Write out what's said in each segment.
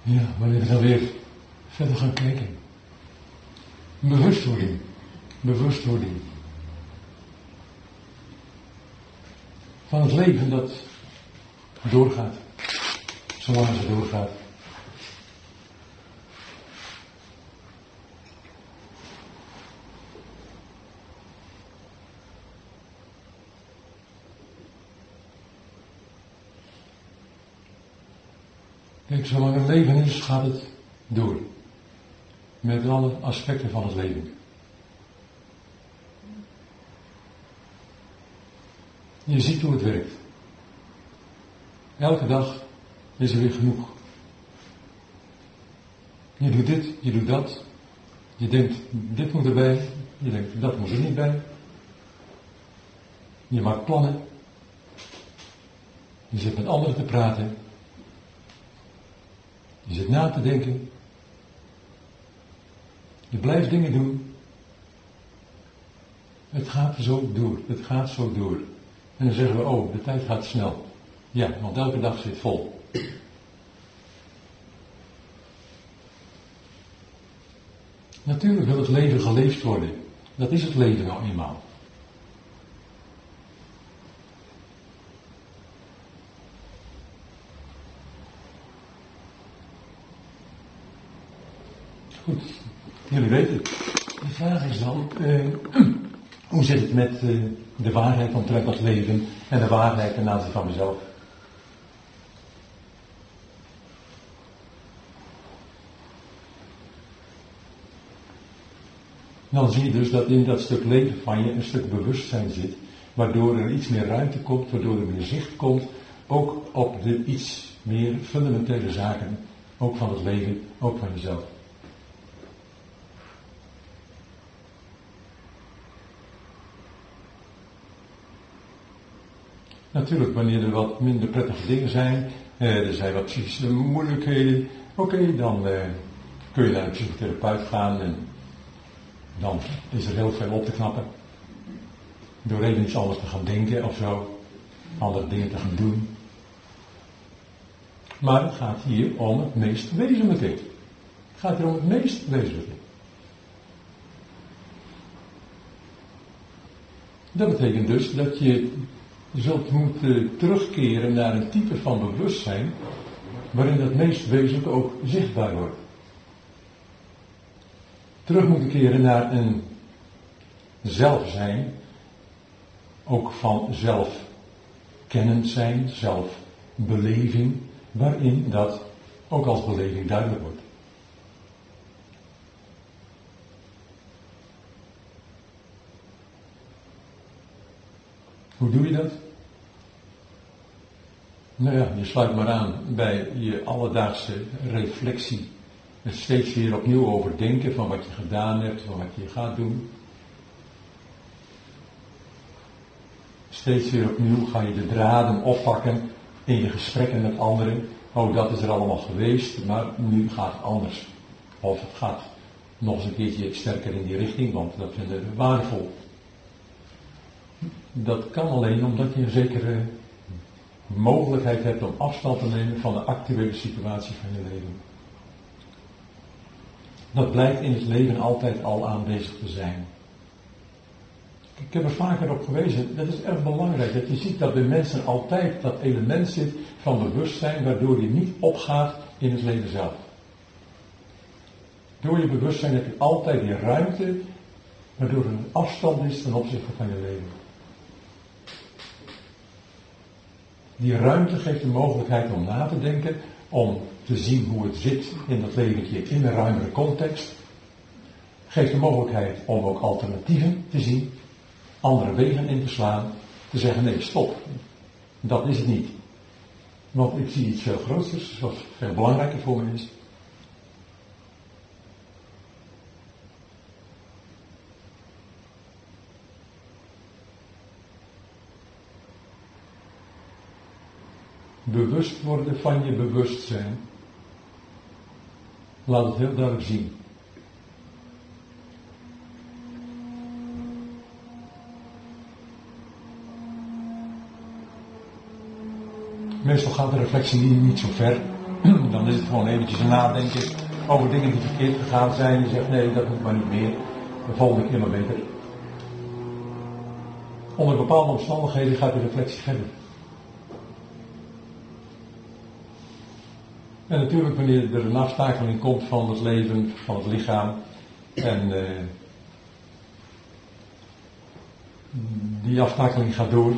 Ja, wanneer we dan weer verder gaan kijken. Bewustwording. Bewustwording. Van het leven dat doorgaat. Zolang het doorgaat. Kijk, zolang het leven is, gaat het door. Met alle aspecten van het leven. Je ziet hoe het werkt. Elke dag is er weer genoeg. Je doet dit, je doet dat. Je denkt, dit moet erbij. Je denkt, dat moet er niet bij. Je maakt plannen. Je zit met anderen te praten. Je zit na te denken. Je blijft dingen doen. Het gaat zo door. Het gaat zo door. En dan zeggen we, oh, de tijd gaat snel. Ja, want elke dag zit vol. Natuurlijk wil het leven geleefd worden. Dat is het leven nou eenmaal. Goed, jullie weten het. De vraag is dan, hoe zit het met de waarheid omtrent dat leven en de waarheid ten aanzien van mezelf? Dan zie je dus dat in dat stuk leven van je een stuk bewustzijn zit, waardoor er iets meer ruimte komt, waardoor er meer zicht komt, ook op de iets meer fundamentele zaken, ook van het leven, ook van jezelf. Natuurlijk, wanneer er wat minder prettige dingen zijn, er zijn wat psychische moeilijkheden, oké, dan kun je naar een psychotherapeut gaan en dan is er heel veel op te knappen. Door even iets anders te gaan denken of zo, andere dingen te gaan doen. Maar het gaat hier om het meest wezenlijke. Het gaat hier om het meest wezenlijke. Dat betekent dus dat je zult moeten terugkeren naar een type van bewustzijn waarin dat meest wezenlijke ook zichtbaar wordt. Terug moeten keren naar een zelfzijn, ook van zelfkennend zijn, zelfbeleving, waarin dat ook als beleving duidelijk wordt. Hoe doe je dat? Nou ja, je sluit maar aan bij je alledaagse reflectie. Er steeds weer opnieuw overdenken van wat je gedaan hebt, van wat je gaat doen. Steeds weer opnieuw ga je de draden oppakken in je gesprekken met anderen. Oh, dat is er allemaal geweest, maar nu gaat het anders. Of het gaat nog eens een keertje sterker in die richting, want dat vinden we waardevol. Dat kan alleen omdat je een zekere mogelijkheid hebt om afstand te nemen van de actuele situatie van je leven. Dat blijkt in het leven altijd al aanwezig te zijn. Ik heb er vaker op gewezen, dat is erg belangrijk, dat je ziet dat bij mensen altijd dat element zit van bewustzijn, waardoor je niet opgaat in het leven zelf. Door je bewustzijn heb je altijd die ruimte, waardoor er een afstand is ten opzichte van je leven. Die ruimte geeft de mogelijkheid om na te denken, om te zien hoe het zit in dat leventje in een ruimere context. Geeft de mogelijkheid om ook alternatieven te zien, andere wegen in te slaan, te zeggen nee, stop, dat is het niet. Want ik zie iets veel groters, wat veel belangrijker voor me is. Bewust worden van je bewustzijn. Laat het heel duidelijk zien. Meestal gaat de reflectie niet zo ver. Dan is het gewoon eventjes nadenken over dingen die verkeerd gegaan zijn. Je zegt nee, dat moet maar niet meer. De volgende keer maar beter. Onder bepaalde omstandigheden gaat de reflectie verder. En natuurlijk wanneer er een aftakeling komt van het leven, van het lichaam. En die aftakeling gaat door.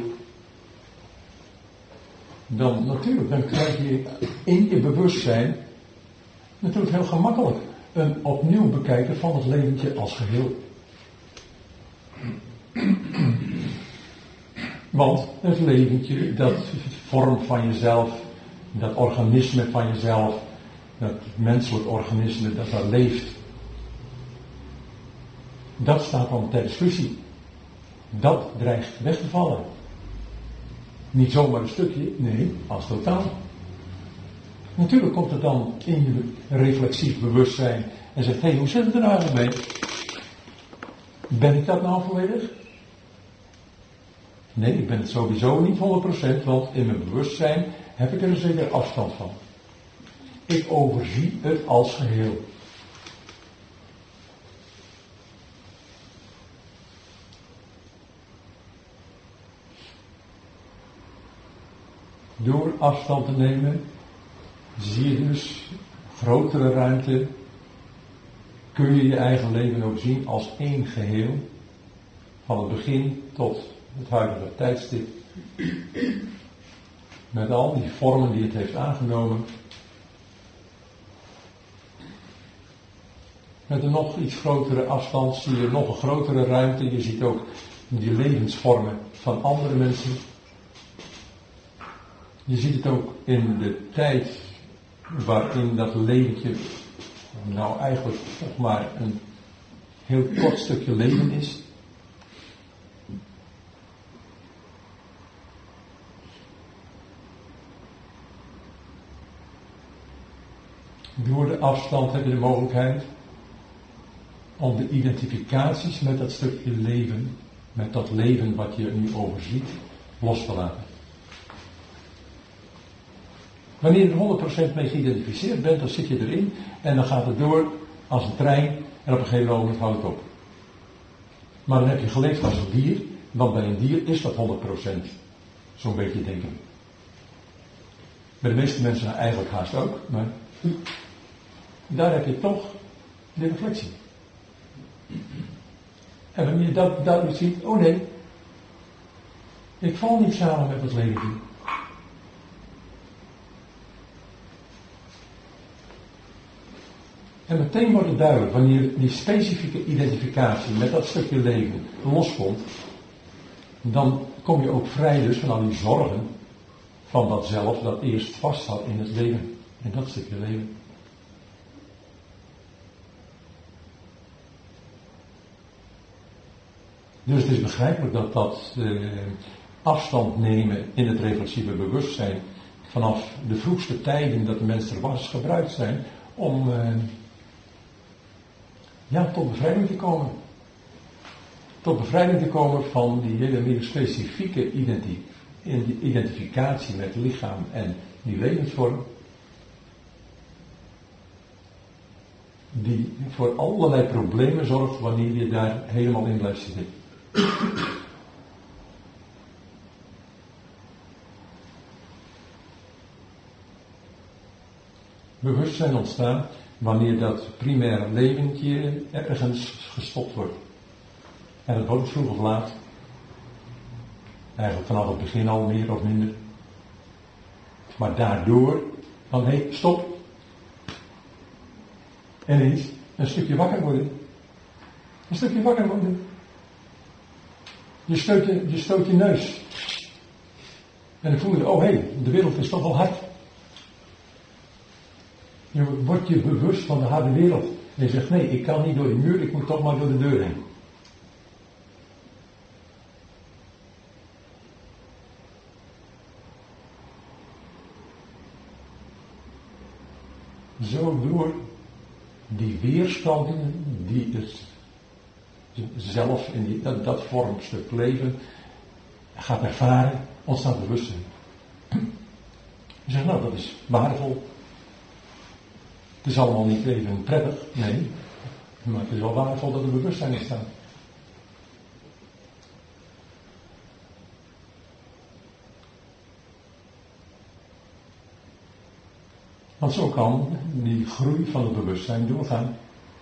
Dan krijg je in je bewustzijn natuurlijk heel gemakkelijk een opnieuw bekijken van het leventje als geheel. Want het leventje, dat vorm van jezelf, dat organisme van jezelf, dat menselijk organisme dat daar leeft, dat staat dan ter discussie. Dat dreigt weg te vallen. Niet zomaar een stukje, nee, als totaal. Natuurlijk komt het dan in je reflexief bewustzijn en zegt, hé, hoe zit het er nou eigenlijk mee? Ben ik dat nou volledig? Nee, ik ben het sowieso niet 100%, want in mijn bewustzijn heb ik er een zekere afstand van. Ik overzie het als geheel. Door afstand te nemen, zie je dus grotere ruimte, kun je je eigen leven ook zien als één geheel, van het begin tot het huidige tijdstip, met al die vormen die het heeft aangenomen, met een nog iets grotere afstand zie je nog een grotere ruimte, je ziet ook die levensvormen van andere mensen. Je ziet het ook in de tijd waarin dat leventje nou eigenlijk toch maar een heel kort stukje leven is. Door de afstand heb je de mogelijkheid om de identificaties met dat stukje leven, met dat leven wat je nu overziet, los te laten. Wanneer je er 100% mee geïdentificeerd bent, dan zit je erin en dan gaat het door als een trein en op een gegeven moment houdt het op. Maar dan heb je geleefd als een dier, want bij een dier is dat 100%. Zo'n beetje denken. Bij de meeste mensen eigenlijk haast ook, maar daar heb je toch de reflectie. En wanneer je dat duidelijk ziet, oh nee, ik val niet samen met het leven. En meteen wordt het duidelijk, wanneer die specifieke identificatie met dat stukje leven loskomt, dan kom je ook vrij dus van al die zorgen van dat zelf dat eerst vast zat in het leven, in dat stukje leven. Dus het is begrijpelijk dat afstand nemen in het reflexieve bewustzijn vanaf de vroegste tijden dat de mens er was gebruikt zijn om tot bevrijding te komen. Tot bevrijding te komen van die hele meer specifieke identificatie met lichaam en die levensvorm. Die voor allerlei problemen zorgt wanneer je daar helemaal in blijft zitten. Bewustzijn ontstaan wanneer dat primaire leventje ergens gestopt wordt. En dat wordt vroeg of laat. Eigenlijk vanaf het begin al meer of minder. Maar daardoor, van hé, stop. En eens een stukje wakker worden. Een stukje wakker worden. Je stoot je neus. En dan voel je, oh hé, de wereld is toch wel hard. Je wordt je bewust van de harde wereld. En je zegt, nee, ik kan niet door die muur, ik moet toch maar door de deur heen. Zo door die weerstanden die het zelf in dat vormstuk leven gaat ervaren, ontstaat bewustzijn. Je zegt, nou, dat is waardevol. Het is allemaal niet even prettig, nee. Maar het is wel waardevol dat er bewustzijn in staat. Want zo kan die groei van het bewustzijn doorgaan.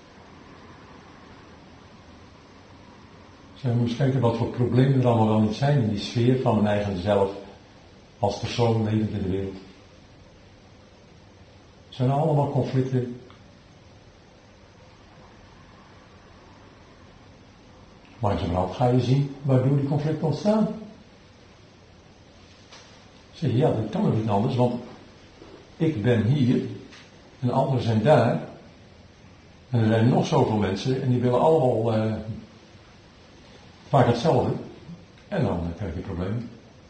Zullen we eens kijken wat voor problemen er allemaal wel niet zijn in die sfeer van mijn eigen zelf als persoon levend in de wereld. Het zijn allemaal conflicten. Langzamerhand ga je zien waardoor die conflicten ontstaan. Zeg je, ja, dat kan ook niet anders, want ik ben hier en anderen zijn daar. En er zijn nog zoveel mensen en die willen allemaal vaak hetzelfde. En dan krijg je problemen.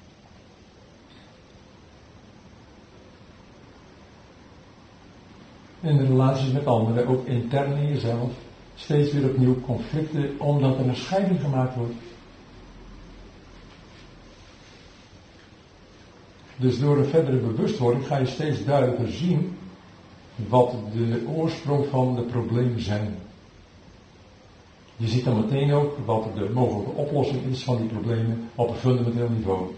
In de relaties met anderen, ook intern in jezelf, steeds weer opnieuw conflicten, omdat er een scheiding gemaakt wordt. Dus door een verdere bewustwording ga je steeds duidelijker zien wat de oorsprong van de problemen zijn. Je ziet dan meteen ook wat de mogelijke oplossing is van die problemen op een fundamenteel niveau.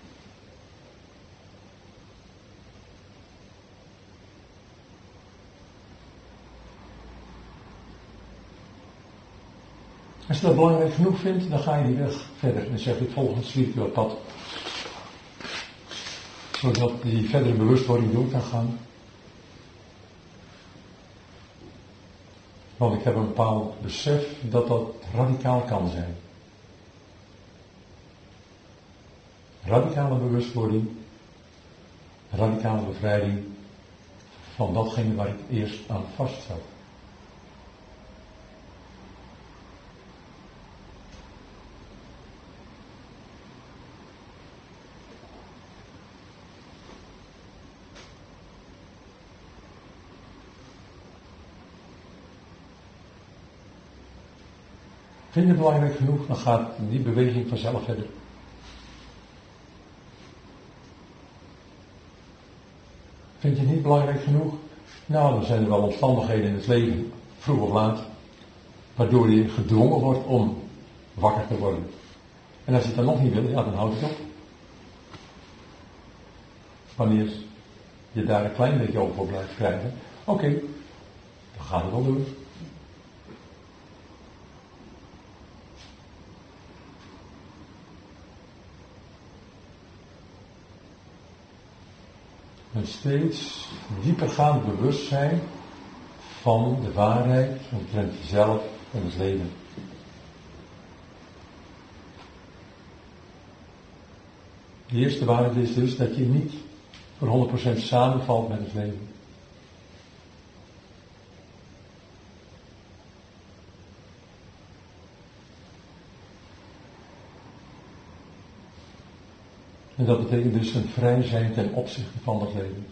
Als je dat belangrijk genoeg vindt, dan ga je die weg verder en zeg ik volg het spiritueel pad. Zodat die verdere bewustwording door kan gaan. Want ik heb een bepaald besef dat dat radicaal kan zijn. Radicale bewustwording, radicale bevrijding van datgene waar ik eerst aan vast zat. Vind je het belangrijk genoeg, dan gaat die beweging vanzelf verder. Vind je het niet belangrijk genoeg? Nou, dan zijn er wel omstandigheden in het leven, vroeg of laat, waardoor je gedwongen wordt om wakker te worden. En als je het dan nog niet wil, ja, dan houdt het op. Wanneer je daar een klein beetje over blijft krijgen, oké, dan gaat het wel door. Een steeds diepergaand bewustzijn van de waarheid omtrent jezelf en het leven. De eerste waarheid is dus dat je niet voor 100% samenvalt met het leven. En dat betekent dus een vrij zijn ten opzichte van dat leven.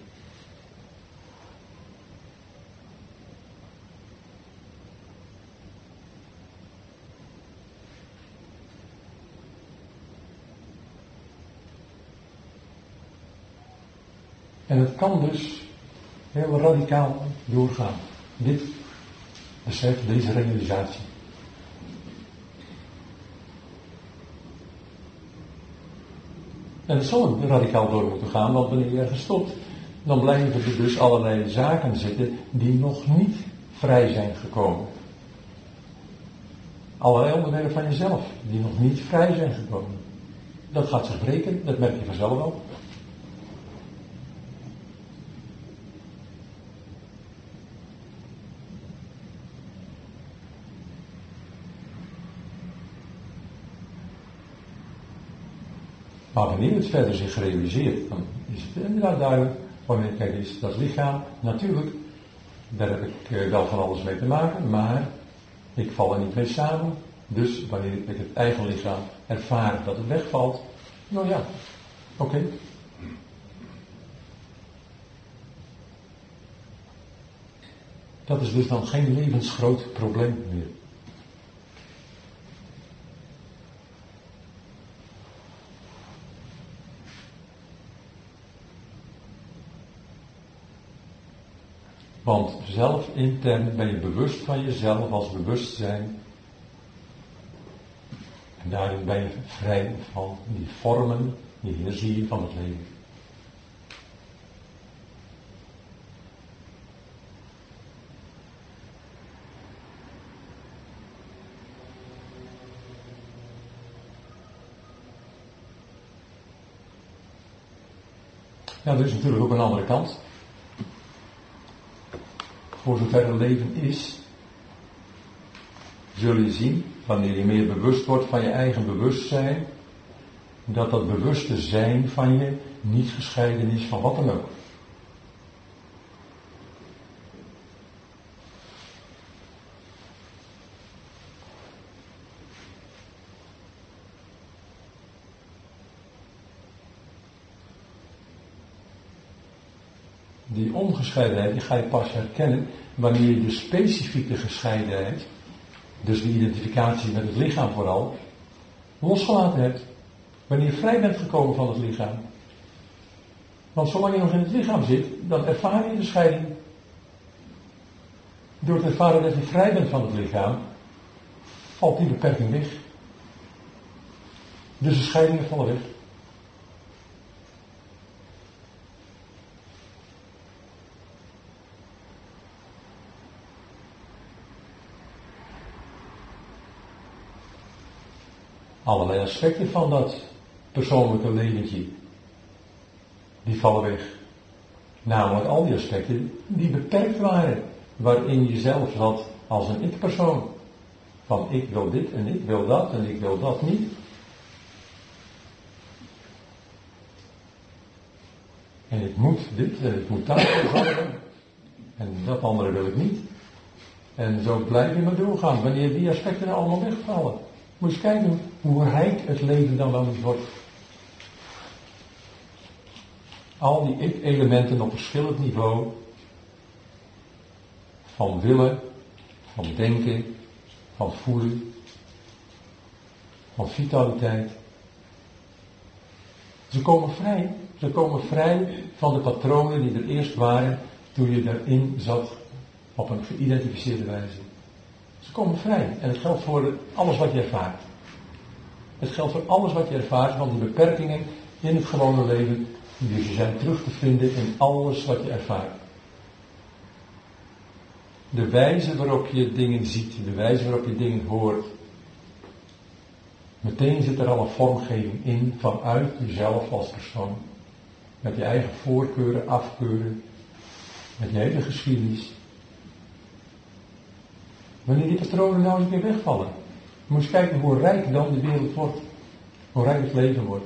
En het kan dus heel radicaal doorgaan. Dit besef, deze realisatie. En het zal ook radicaal door moeten gaan, want wanneer je ergens stopt, dan blijven er dus allerlei zaken zitten die nog niet vrij zijn gekomen. Allerlei onderdelen van jezelf die nog niet vrij zijn gekomen. Dat gaat zich breken, dat merk je vanzelf wel. Maar wanneer het verder zich realiseert, dan is het inderdaad duidelijk, wanneer kijk is dat lichaam, natuurlijk, daar heb ik wel van alles mee te maken, maar ik val er niet mee samen. Dus wanneer ik met het eigen lichaam ervaar dat het wegvalt, nou ja, oké. Dat is dus dan geen levensgroot probleem meer. Want zelf intern ben je bewust van jezelf als bewustzijn. En daarin ben je vrij van die vormen, die energieën van het leven. Ja, er is natuurlijk ook een andere kant. Voor zover er leven is, zul je zien, wanneer je meer bewust wordt van je eigen bewustzijn, dat dat bewuste zijn van je niet gescheiden is van wat dan ook. Die ongescheidenheid, die ga je pas herkennen wanneer je de specifieke gescheidenheid, dus de identificatie met het lichaam vooral, losgelaten hebt. Wanneer je vrij bent gekomen van het lichaam. Want zolang je nog in het lichaam zit, dan ervaar je de scheiding. Door te ervaren dat je vrij bent van het lichaam, valt die beperking weg. Dus de scheidingen vallen weg. Allerlei aspecten van dat persoonlijke leventje, die vallen weg. Namelijk al die aspecten die beperkt waren, waarin je zelf zat als een ik-persoon. Van ik wil dit en ik wil dat en ik wil dat niet. En ik moet dit en ik moet dat en dat andere wil ik niet. En zo blijf je maar doorgaan, wanneer die aspecten er allemaal wegvallen. Moet je eens kijken hoe rijk het leven dan wel niet wordt. Al die ik-elementen op verschillend niveau. Van willen, van denken, van voelen, van vitaliteit. Ze komen vrij. Ze komen vrij van de patronen die er eerst waren toen je erin zat op een geïdentificeerde wijze. Ze komen vrij. En het geldt voor alles wat je ervaart. Het geldt voor alles wat je ervaart, want die beperkingen in het gewone leven, die zijn terug te vinden in alles wat je ervaart. De wijze waarop je dingen ziet, de wijze waarop je dingen hoort. Meteen zit er al een vormgeving in vanuit jezelf als persoon. Met je eigen voorkeuren, afkeuren, met je hele geschiedenis. Wanneer die patronen nou niet meer wegvallen, moet je kijken hoe rijk dan de wereld wordt. Hoe rijk het leven wordt.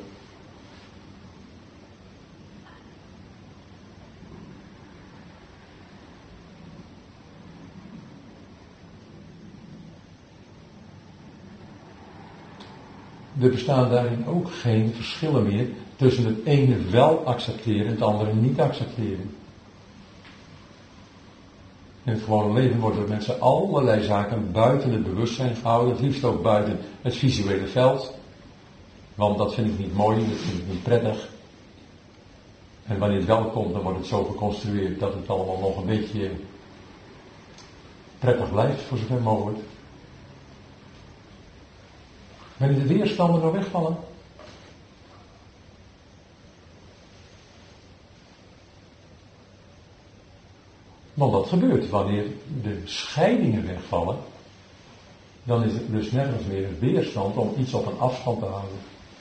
Er bestaan daarin ook geen verschillen meer tussen het ene wel accepteren en het andere niet accepteren. In het gewone leven worden er mensen allerlei zaken buiten het bewustzijn gehouden, het liefst ook buiten het visuele veld. Want dat vind ik niet mooi, dat vind ik niet prettig. En wanneer het wel komt, dan wordt het zo geconstrueerd dat het allemaal nog een beetje prettig blijft, voor zover mogelijk. Wanneer de weerstanden nou wegvallen. Want dat gebeurt wanneer de scheidingen wegvallen. Dan is het dus nergens meer een weerstand om iets op een afstand te houden.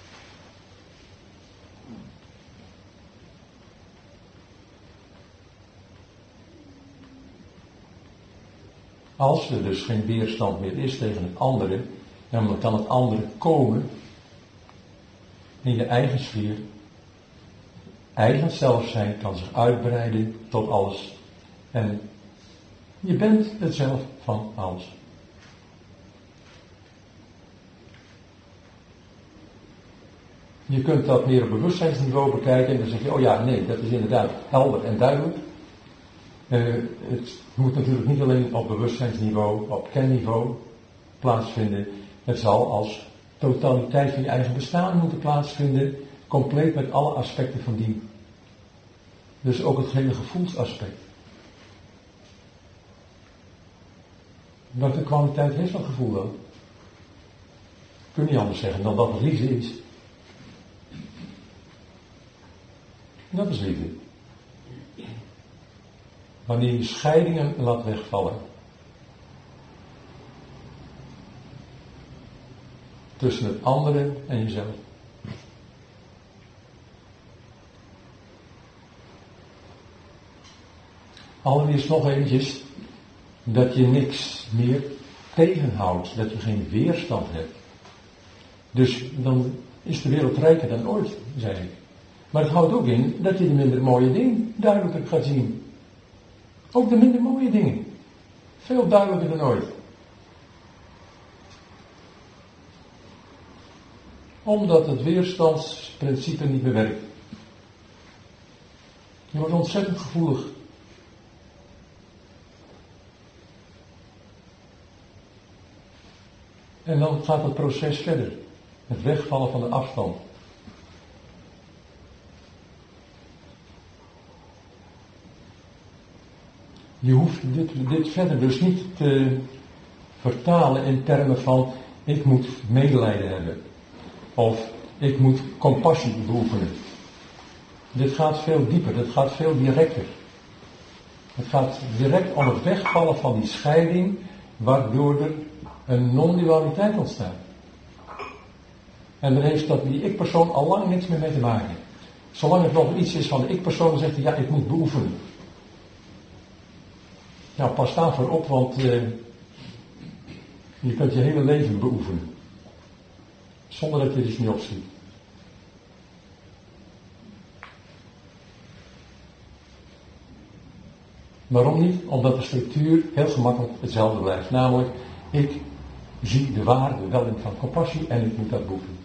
Als er dus geen weerstand meer is tegen het andere, dan kan het andere komen in je eigen sfeer. Eigen zelfzijn kan zich uitbreiden tot alles. En je bent het zelf van alles. Je kunt dat meer op bewustzijnsniveau bekijken en dan zeg je, oh ja, nee, dat is inderdaad helder en duidelijk. Het moet natuurlijk niet alleen op bewustzijnsniveau, op kenniveau plaatsvinden. Het zal als totaliteit van je eigen bestaan moeten plaatsvinden, compleet met alle aspecten van dien. Dus ook het hele gevoelsaspect. Welke kwaliteit heeft dat gevoel dan? Kun je niet anders zeggen dan dat het liefde is. Dat is liefde. Wanneer je scheidingen laat wegvallen. Tussen het andere en jezelf. Allereerst nog eventjes dat je niks meer tegenhoudt, dat je geen weerstand hebt. Dus dan is de wereld rijker dan ooit, zei ik. Maar het houdt ook in dat je de minder mooie dingen duidelijker gaat zien. Ook de minder mooie dingen. Veel duidelijker dan ooit. Omdat het weerstandsprincipe niet meer werkt. Je wordt ontzettend gevoelig. En dan gaat het proces verder. Het wegvallen van de afstand. Je hoeft dit verder dus niet te vertalen in termen van ik moet medelijden hebben. Of ik moet compassie beoefenen. Dit gaat veel dieper, dit gaat veel directer. Het gaat direct om het wegvallen van die scheiding, waardoor er een non-dualiteit ontstaat. En daar heeft dat die ik-persoon al lang niks meer mee te maken. Zolang het nog iets is van de ik-persoon, zegt hij, ja, ik moet beoefenen. Nou, pas daarvoor op, want je kunt je hele leven beoefenen. Zonder dat je er dus niet opschiet. Waarom niet? Omdat de structuur heel gemakkelijk hetzelfde blijft. Namelijk, ik zie de waarde wel in van compassie en ik moet dat beoefenen.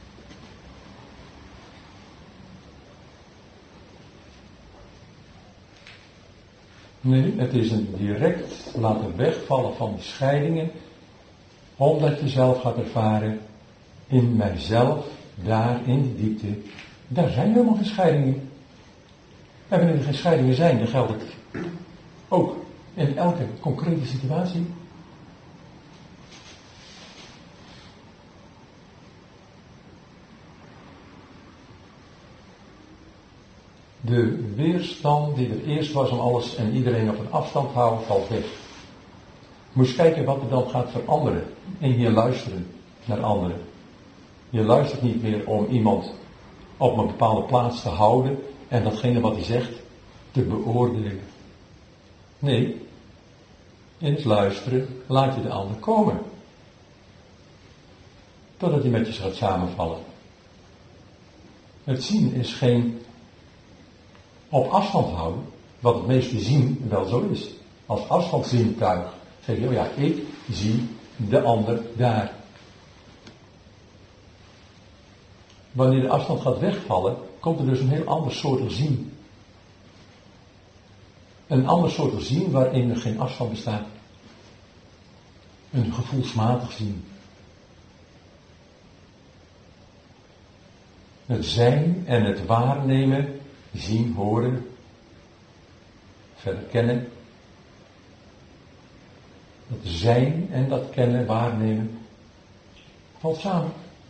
Nee, het is een direct laten wegvallen van die scheidingen, omdat je zelf gaat ervaren, in mijzelf, daar in die diepte, daar zijn helemaal geen scheidingen. En wanneer er geen scheidingen zijn, dan geldt het ook in elke concrete situatie. De weerstand die er eerst was om alles en iedereen op een afstand te houden, valt weg. Moet je kijken wat er dan gaat veranderen in je luisteren naar anderen. Je luistert niet meer om iemand op een bepaalde plaats te houden en datgene wat hij zegt te beoordelen. Nee, in het luisteren laat je de ander komen. Totdat hij met je gaat samenvallen. Het zien is geen op afstand houden, wat het meeste zien wel zo is. Als afstandszintuig zeg je, oh ja, ik zie de ander daar. Wanneer de afstand gaat wegvallen, komt er dus een heel ander soort zien. Een ander soort zien waarin er geen afstand bestaat. Een gevoelsmatig zien. Het zijn en het waarnemen, zien, horen, verder kennen. Dat zijn en dat kennen, waarnemen, valt samen.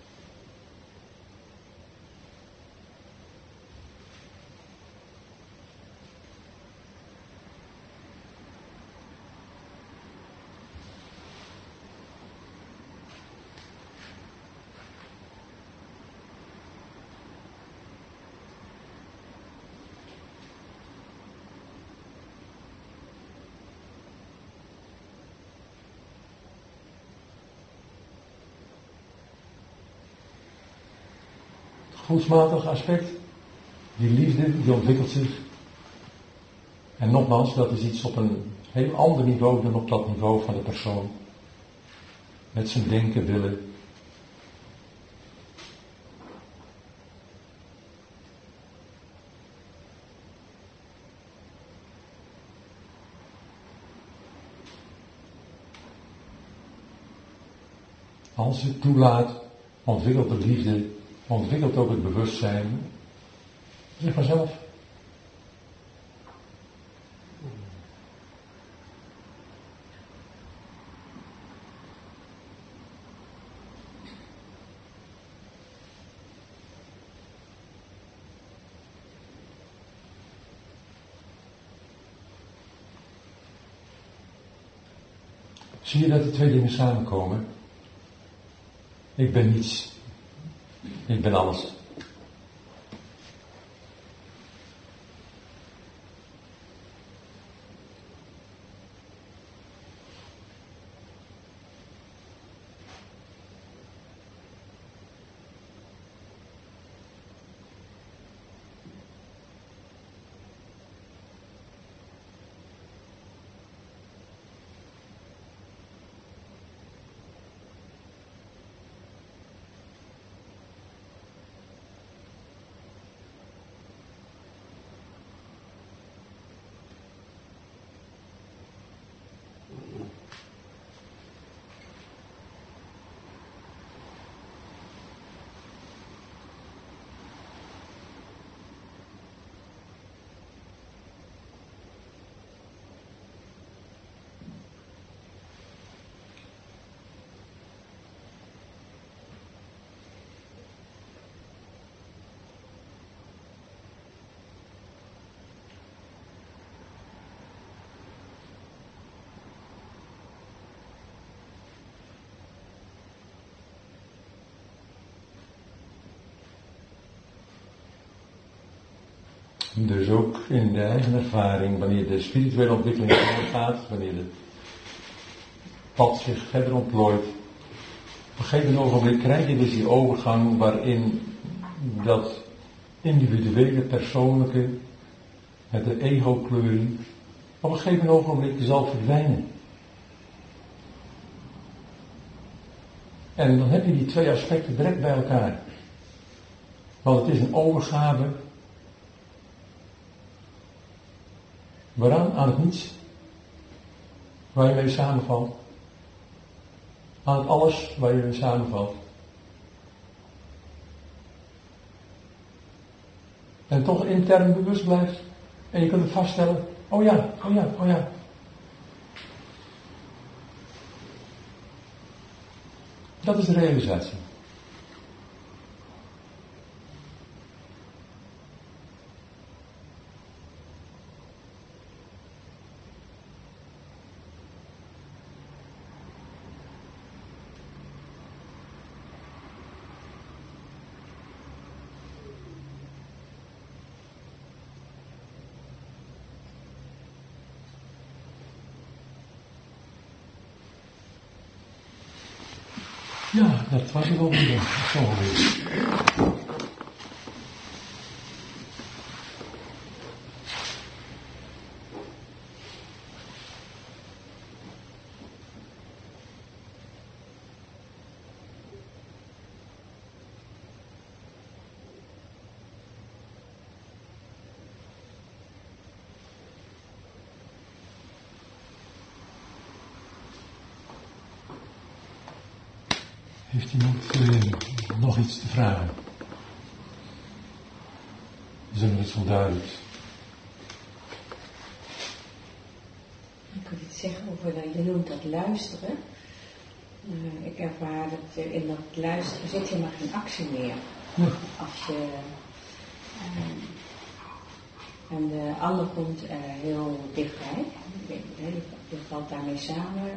Gevoelsmatig aspect, die liefde, die ontwikkelt zich. En nogmaals, dat is iets op een heel ander niveau dan op dat niveau van de persoon. Met zijn denken, willen. Als je het toelaat, ontwikkelt de liefde, ontwikkelt ook het bewustzijn. Zeg vanzelf. Zie je dat die twee dingen samenkomen? Ik ben niets. Ik ben alles. Dus ook in de eigen ervaring, wanneer de spirituele ontwikkeling doorgaat, wanneer het pad zich verder ontplooit, op een gegeven ogenblik krijg je dus die overgang waarin dat individuele, persoonlijke, met de ego-kleuring, op een gegeven ogenblik zal verdwijnen. En dan heb je die twee aspecten direct bij elkaar. Want het is een overgave. Waaraan? Aan het niets. Waar je mee samenvalt. Aan het alles waar je mee samenvalt. En toch intern bewust blijft. En je kunt het vaststellen. Oh ja, oh ja, oh ja. Dat is de realisatie. Ja, dat was het alweer. Heeft iemand nog iets te vragen? Is er nog iets onduidelijk? Ik wil iets zeggen over, je noemt dat luisteren. Ik ervaar dat in dat luisteren zit helemaal geen actie meer. Ja. Als je... en de ander komt heel dichtbij. Je valt daarmee samen.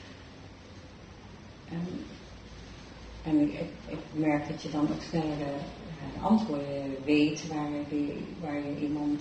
En ik merk dat je dan ook sneller antwoorden weet waar je iemand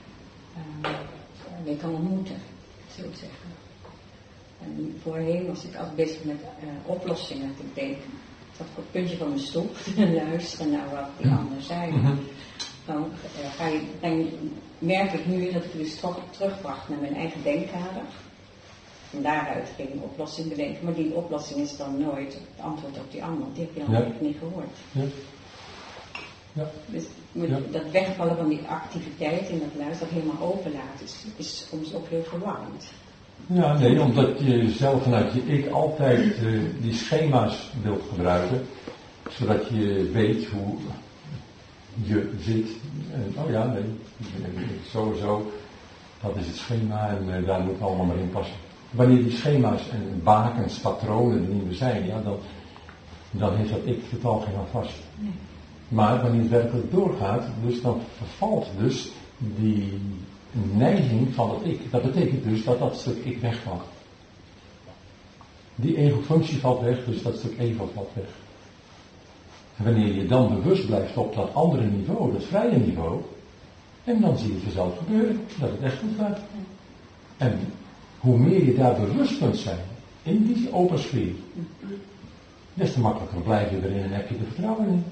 mee kan ontmoeten, zo te zeggen. En voorheen was ik altijd bezig met oplossingen te denken. Ik zat op het puntje van mijn stoel te luisteren naar wat die ander zei. Dan merk ik nu dat ik dus terugbracht naar mijn eigen denkkader. Van daaruit ging een oplossing bedenken, maar die oplossing is dan nooit het antwoord op die ander. Die heb je dan niet gehoord. Ja. Ja. Dus dat wegvallen van die activiteit in dat luisteren, dat helemaal openlaten, is soms ook heel verwarrend. Ja, nee, omdat je zelf vanuit je ik altijd die schema's wilt gebruiken, zodat je weet hoe je zit. En, oh ja, nee, sowieso, dat is het schema en daar moet het allemaal maar in passen. Wanneer die schema's en bakens, patronen er niet meer zijn, ja, dan heeft dat ik totaal geen vast. Nee. Maar wanneer het werkelijk doorgaat, dus dan vervalt dus die neiging van het ik. Dat betekent dus dat dat stuk ik wegvalt. Die ego-functie valt weg, dus dat stuk ego valt weg. En wanneer je dan bewust blijft op dat andere niveau, dat vrije niveau, en dan zie je het vanzelf gebeuren, dat het echt goed gaat. En hoe meer je daar bewust kunt zijn, in die open sfeer, des te makkelijker blijf je erin en heb je er vertrouwen in.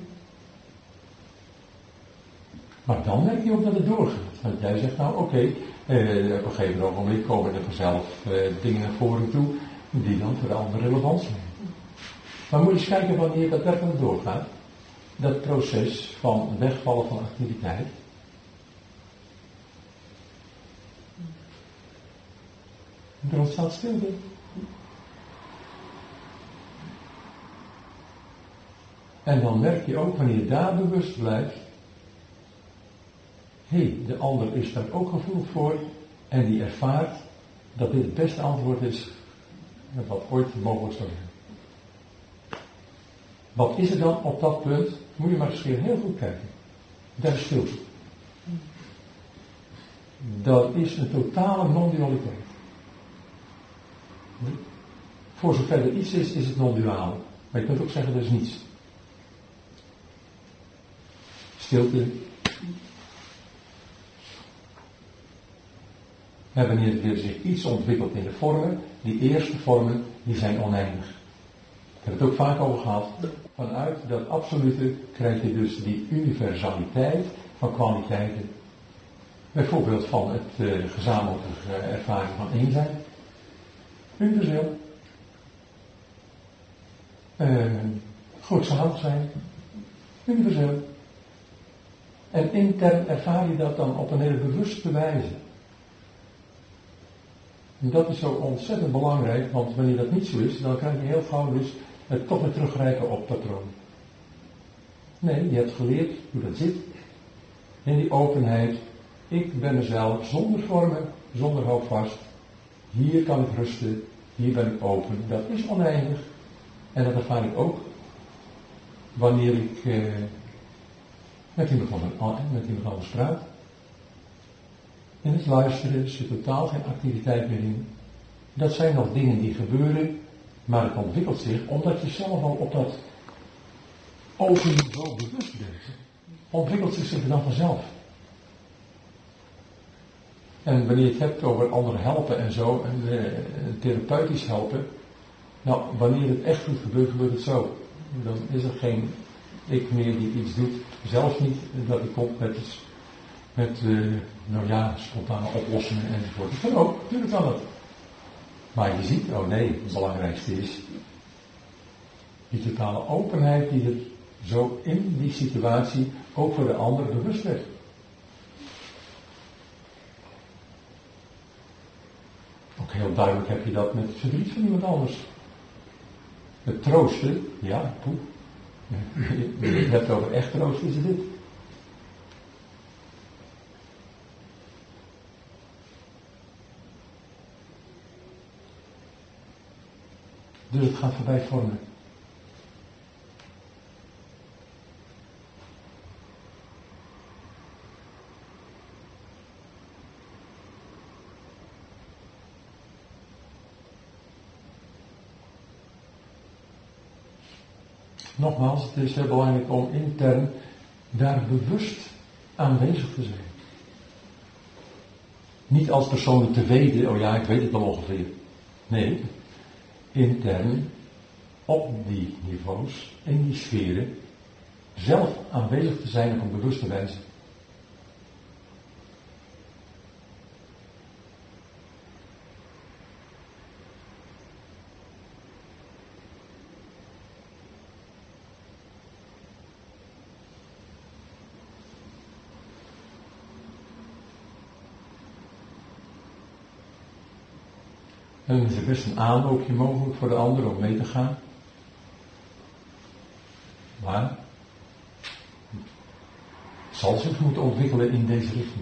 Maar dan merk je ook dat het doorgaat. Want jij zegt nou oké, op een gegeven ogenblik komen er vanzelf dingen naar voren toe die dan voor de ander relevant zijn. Maar moet je eens kijken wanneer dat werkelijk doorgaat. Dat proces van wegvallen van activiteit. Er ontstaat stilte. En dan merk je ook wanneer je daar bewust blijft. De ander is daar ook gevoelig voor. En die ervaart dat dit het beste antwoord is wat ooit mogelijk zou zijn. Wat is er dan op dat punt? Moet je maar eens heel goed kijken. Daar is stilte. Dat is een totale non-dualiteit. Voor zover er iets is, is het non-duaal. Maar je kunt ook zeggen, er is niets. Stilte. En wanneer er zich iets ontwikkelt in de vormen, die eerste vormen, die zijn oneindig. Ik heb het ook vaak over gehad. Vanuit dat absolute krijg je dus die universaliteit van kwaliteiten. Bijvoorbeeld van het gezamenlijke ervaring van één zijn. Universeel. Grootzalig zijn. Universeel. En intern ervaar je dat dan op een hele bewuste wijze. En dat is zo ontzettend belangrijk, want wanneer dat niet zo is, dan krijg je heel gauw dus toch weer teruggrijpen op patroon. Nee, je hebt geleerd hoe dat zit. In die openheid. Ik ben mezelf zonder vormen, zonder houvast. Hier kan ik rusten. Hier ben ik open. Dat is oneindig. En dat ervaar ik ook wanneer ik met iemand anders praat. In het luisteren zit totaal geen activiteit meer in. Dat zijn nog dingen die gebeuren, maar het ontwikkelt zich omdat je zelf al op dat open niveau bewust bent. Ontwikkelt zich dan vanzelf. En wanneer je het hebt over anderen helpen en zo, en therapeutisch helpen, nou, wanneer het echt goed gebeurt, gebeurt het zo. Dan is er geen ik meer die iets doet, zelfs niet dat ik komt met spontane oplossingen enzovoort. Dat kan ook, natuurlijk kan dat. Maar je ziet, oh nee, het belangrijkste is die totale openheid die er zo in die situatie ook voor de ander bewust werd. Ook heel duidelijk heb je dat met het verdriet van iemand anders. Het troosten, ja, poeh. Je hebt het over echt troosten, is het dit. Dus het gaat voorbij vormen. Nogmaals, het is heel belangrijk om intern daar bewust aanwezig te zijn. Niet als persoon te weten, oh ja, ik weet het wel ongeveer. Nee, intern, op die niveaus, in die sferen, zelf aanwezig te zijn op een bewuste wijze. En dan is er best een aanloopje mogelijk voor de ander om mee te gaan. Maar het zal zich moeten ontwikkelen in deze richting.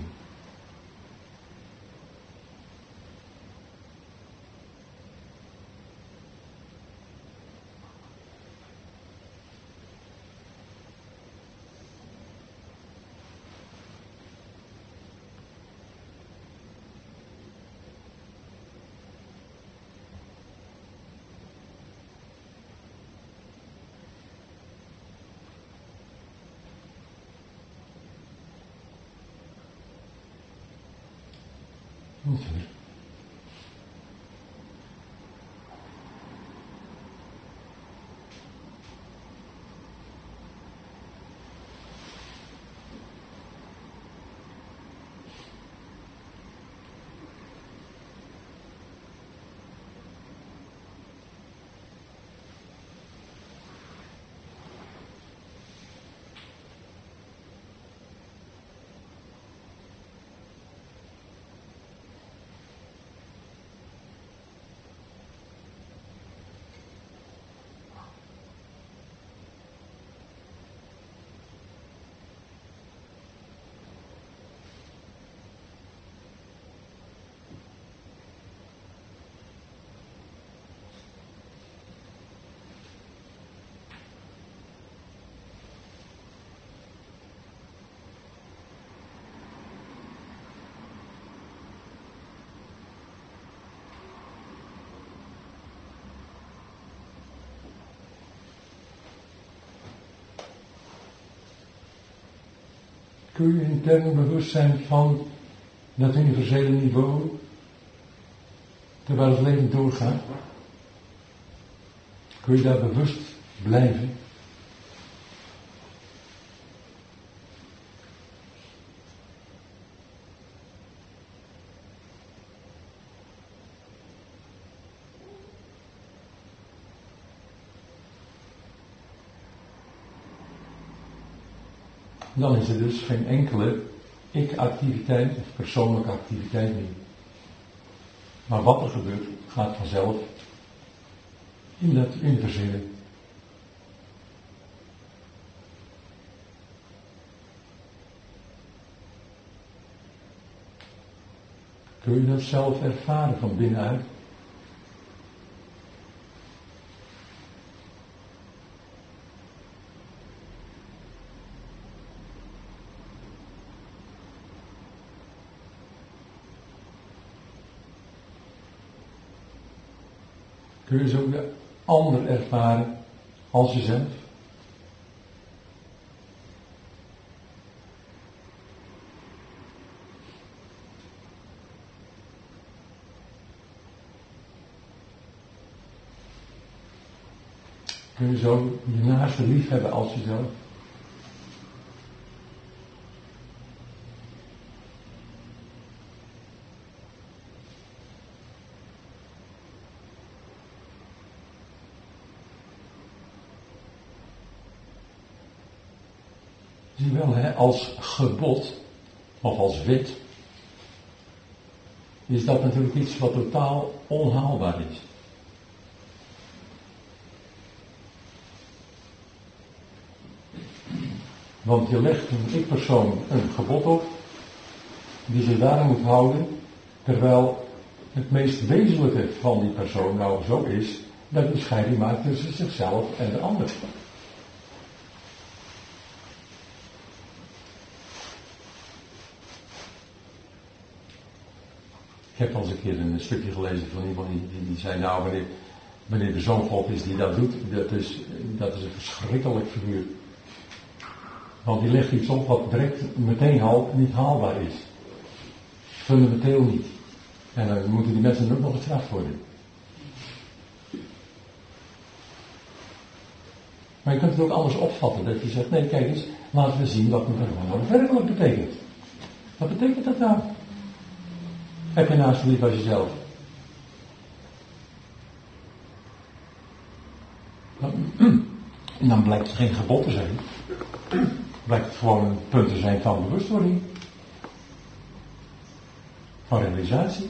Natuurlijk. Kun je intern bewust zijn van dat universele niveau, terwijl het leven doorgaat? Kun je daar bewust blijven? Dan is er dus geen enkele ik-activiteit of persoonlijke activiteit meer. Maar wat er gebeurt, gaat vanzelf in dat universele. Kun je dat zelf ervaren van binnenuit? Kun je zo de ander ervaren als jezelf? Kun je zo je naaste lief hebben als jezelf? Zie wel, als gebod, of als wet, is dat natuurlijk iets wat totaal onhaalbaar is. Want je legt een ik-persoon een gebod op, die zich daaraan moet houden, terwijl het meest wezenlijke van die persoon nou zo is, dat hij scheiding maakt tussen zichzelf en de ander. Ik heb al eens een keer een stukje gelezen van iemand die zei, nou wanneer de Zoon God is die dat doet, dat is een verschrikkelijk figuur. Want die legt iets op wat direct meteen niet haalbaar is. Fundamenteel niet. En dan moeten die mensen ook nog gestraft worden. Maar je kunt het ook anders opvatten. Dat je zegt, nee kijk eens, laten we zien wat het werkelijk betekent. Wat betekent dat nou? Heb je naast lief als jezelf? En dan blijkt het geen gebod te zijn. Blijkt het gewoon een punt te zijn van bewustwording. Van realisatie.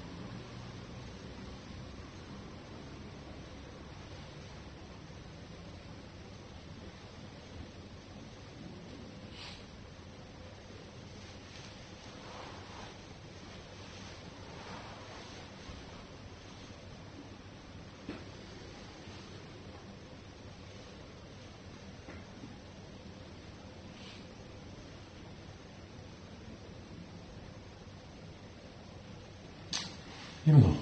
Iemand nog?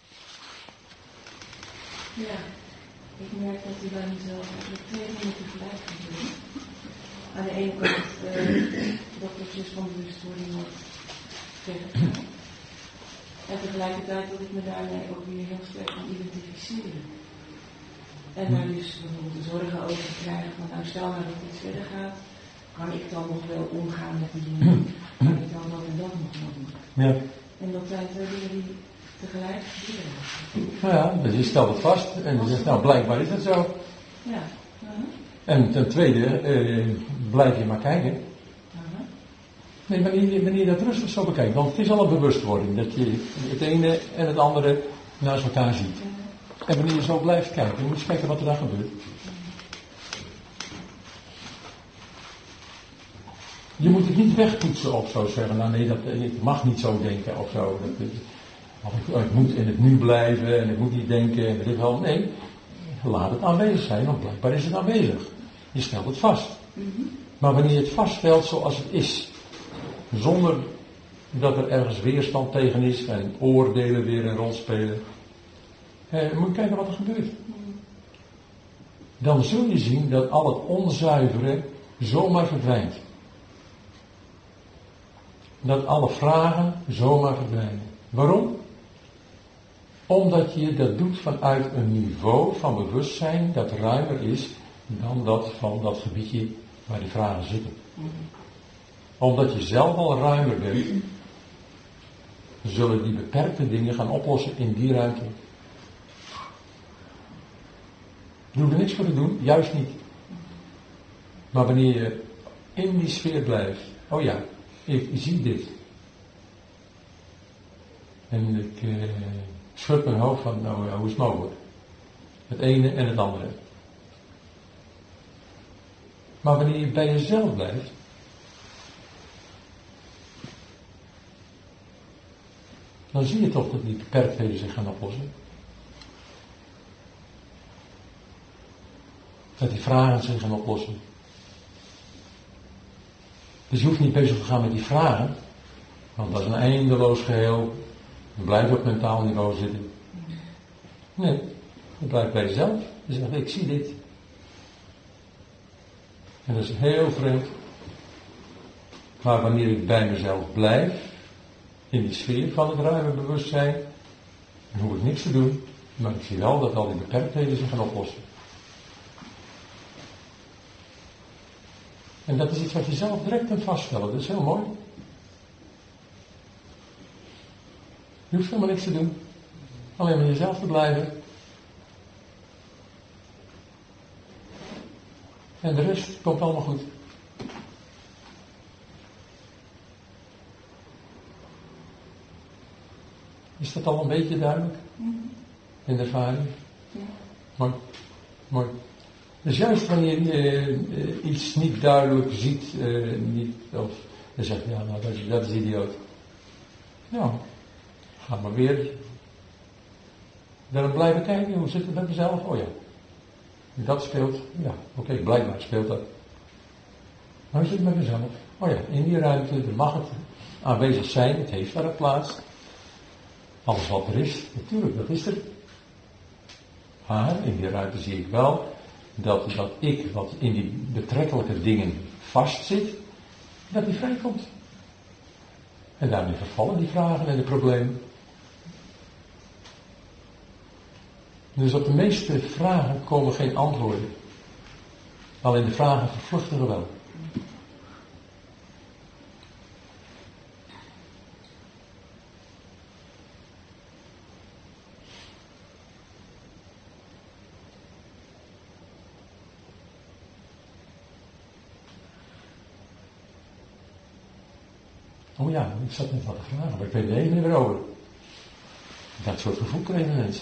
Ja, ik merk dat hij bij mezelf eigenlijk twee dingen tegelijk gebeuren. Aan de ene kant, dat proces van bewustwording wordt tegengegaan. En tegelijkertijd dat ik me daarmee ook weer heel sterk kan identificeren. En daar dus bijvoorbeeld de zorgen over krijgen van, nou stel nou dat iets verder gaat, kan ik dan nog wel omgaan met die dingen? Kan ik dan dat en dat nog wel doen? Ja. En dat zijn twee dingen die tegelijk gebeuren. Nou ja, dus je stelt het vast en je zegt, nou blijkbaar is het zo. Ja. En ten tweede, blijf je maar kijken. Nee, wanneer je dat rustig zo bekijkt, want het is al een bewustwording dat je het ene en het andere naast elkaar ziet. En wanneer je zo blijft kijken, moet je eens kijken wat er dan gebeurt. Je moet het niet wegpoetsen of zo zeggen, nou nee, ik mag niet zo denken of zo. Ik moet in het nu blijven en ik moet niet denken en dit wel. Nee, laat het aanwezig zijn, want blijkbaar is het aanwezig. Je stelt het vast. Maar wanneer je het vaststelt zoals het is, zonder dat er ergens weerstand tegen is en oordelen weer een rol spelen, moet je kijken wat er gebeurt. Dan zul je zien dat al het onzuivere zomaar verdwijnt. Dat alle vragen zomaar verdwijnen. Waarom? Omdat je dat doet vanuit een niveau van bewustzijn dat ruimer is dan dat van dat gebiedje waar die vragen zitten. Omdat je zelf al ruimer bent, zullen die beperkte dingen gaan oplossen in die ruimte. Je hoeft er niks voor te doen, juist niet. Maar wanneer je in die sfeer blijft, oh ja, ik zie dit. En ik schud mijn hoofd van, nou ja, hoe is het mogelijk? Het ene en het andere. Maar wanneer je bij jezelf blijft, dan zie je toch dat die beperktheden zich gaan oplossen. Dat die vragen zich gaan oplossen. Dus je hoeft niet bezig te gaan met die vragen, want dat is een eindeloos geheel. Je blijft op mentaal niveau zitten. Nee, je blijft bij jezelf. Je zegt, ik zie dit. En dat is heel vreemd. Maar wanneer ik bij mezelf blijf, in die sfeer van het ruime bewustzijn, dan hoef ik niks te doen. Maar ik zie wel dat al die beperktheden zich gaan oplossen. En dat is iets wat je zelf direct kunt vaststellen. Dat is heel mooi. Je hoeft helemaal niks te doen. Alleen maar jezelf te blijven. En de rest komt allemaal goed. Is dat al een beetje duidelijk? In de ervaring? Ja. Mooi. Mooi. Dus juist wanneer je iets niet duidelijk ziet, of je zegt, ja, nou, dat is idioot. Nou, ga maar weer daarop blijven kijken, hoe zit het met mezelf? Oh ja, dat speelt, ja, oké, blijkbaar speelt dat. Maar hoe zit het met mezelf? Oh ja, in die ruimte, er mag het aanwezig zijn, het heeft daar een plaats. Alles wat er is, natuurlijk, dat is er. Maar in die ruimte zie ik wel dat ik, wat in die betrekkelijke dingen vastzit, dat die vrijkomt. En daarmee vervallen die vragen en de problemen. Dus op de meeste vragen komen geen antwoorden. Alleen de vragen vervluchtigen wel. Oh ja, ik zat net wat te vragen, maar ik weet er even niet meer over. Dat soort gevoel kregen mensen.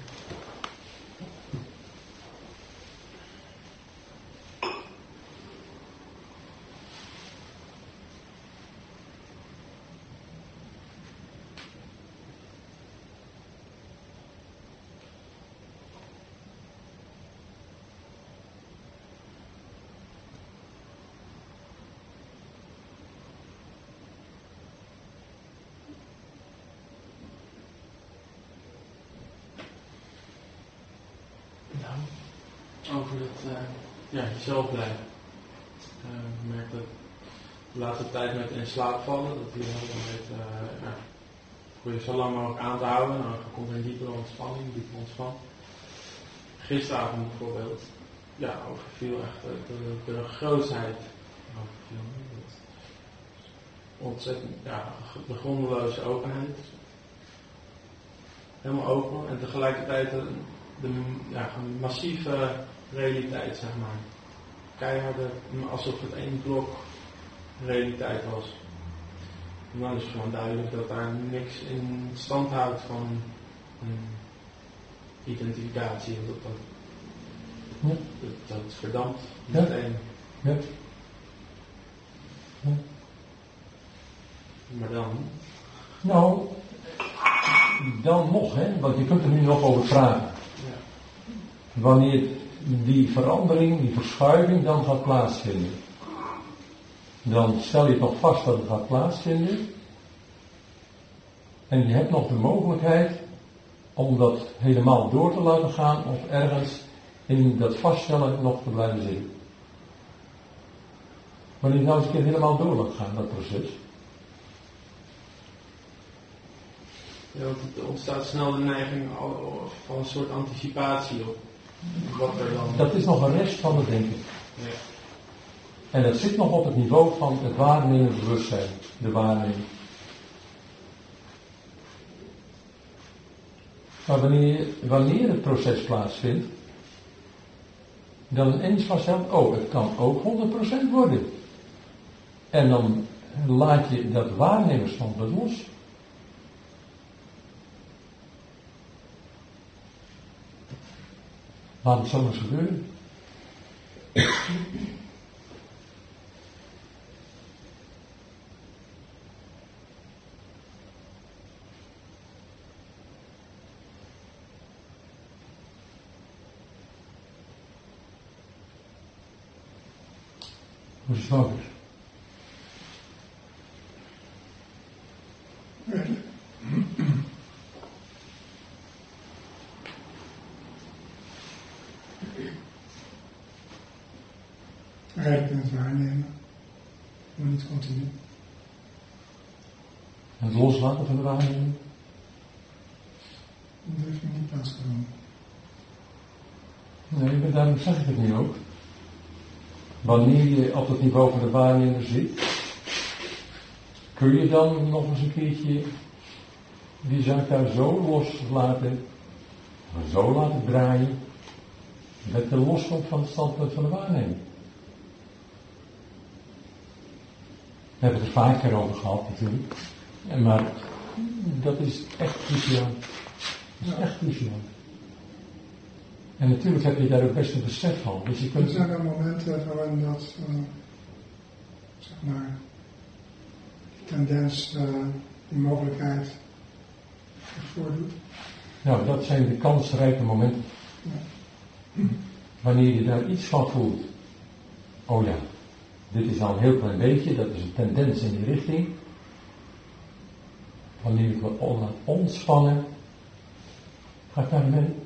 Over het jezelf blijven. Ik merk dat de laatste tijd met in slaap vallen, dat die helemaal met probeer zo lang mogelijk aan te houden. Dan komt er een diepere ontspanning, Gisteravond bijvoorbeeld, overviel echt de grootheid. Ontzettend, de grondeloze openheid. Helemaal open en tegelijkertijd de massieve realiteit, zeg maar. Keiharde, alsof het één blok realiteit was. En dan is het gewoon duidelijk dat daar niks in stand houdt van identificatie. Dat verdampt meteen. Ja. Ja. Maar dan? Nou, dan nog, hè, want je kunt er nu nog over vragen. Ja. Wanneer die verandering, die verschuiving dan gaat plaatsvinden. Dan stel je toch vast dat het gaat plaatsvinden. En je hebt nog de mogelijkheid om dat helemaal door te laten gaan of ergens in dat vaststellen nog te blijven zitten. Wanneer je nou eens een keer helemaal door laat gaan, dat proces. Ja, want het ontstaat snel de neiging van een soort anticipatie op wat er dan... Dat is nog een rest van het denken. Ja. En dat zit nog op het niveau van het waarnemend bewustzijn, de waarneming. Maar wanneer het proces plaatsvindt, dan ineens vaststelt, het kan ook 100% worden. En dan laat je dat waarnemersstandpunt los. Laat het zo eens gebeuren. Hoe is het wakker? Rijden kunt waarnemen, maar niet continu. Het loslaten van de waarneming? Dat heeft nog niet plaatsgenomen. Nee, daarom zeg ik het nu ook. Wanneer je op het niveau van de waarnemer zit, kun je dan nog eens een keertje die zaak daar zo loslaten, zo laten draaien, dat je loskomt van het standpunt van de waarneming. We hebben het er vaker over gehad natuurlijk, maar dat is echt cruciaal. Dat is echt cruciaal. En natuurlijk heb je daar ook best een besef van. Dus je kunt... Er zijn er momenten waarin dat, zeg maar, die tendens, die mogelijkheid voordoet. Nou, dat zijn de kansrijke momenten. Ja. Wanneer je daar iets van voelt. Oh ja, dit is al een heel klein beetje, dat is een tendens in die richting. Wanneer ik me laat ontspannen, ga ik daar mee.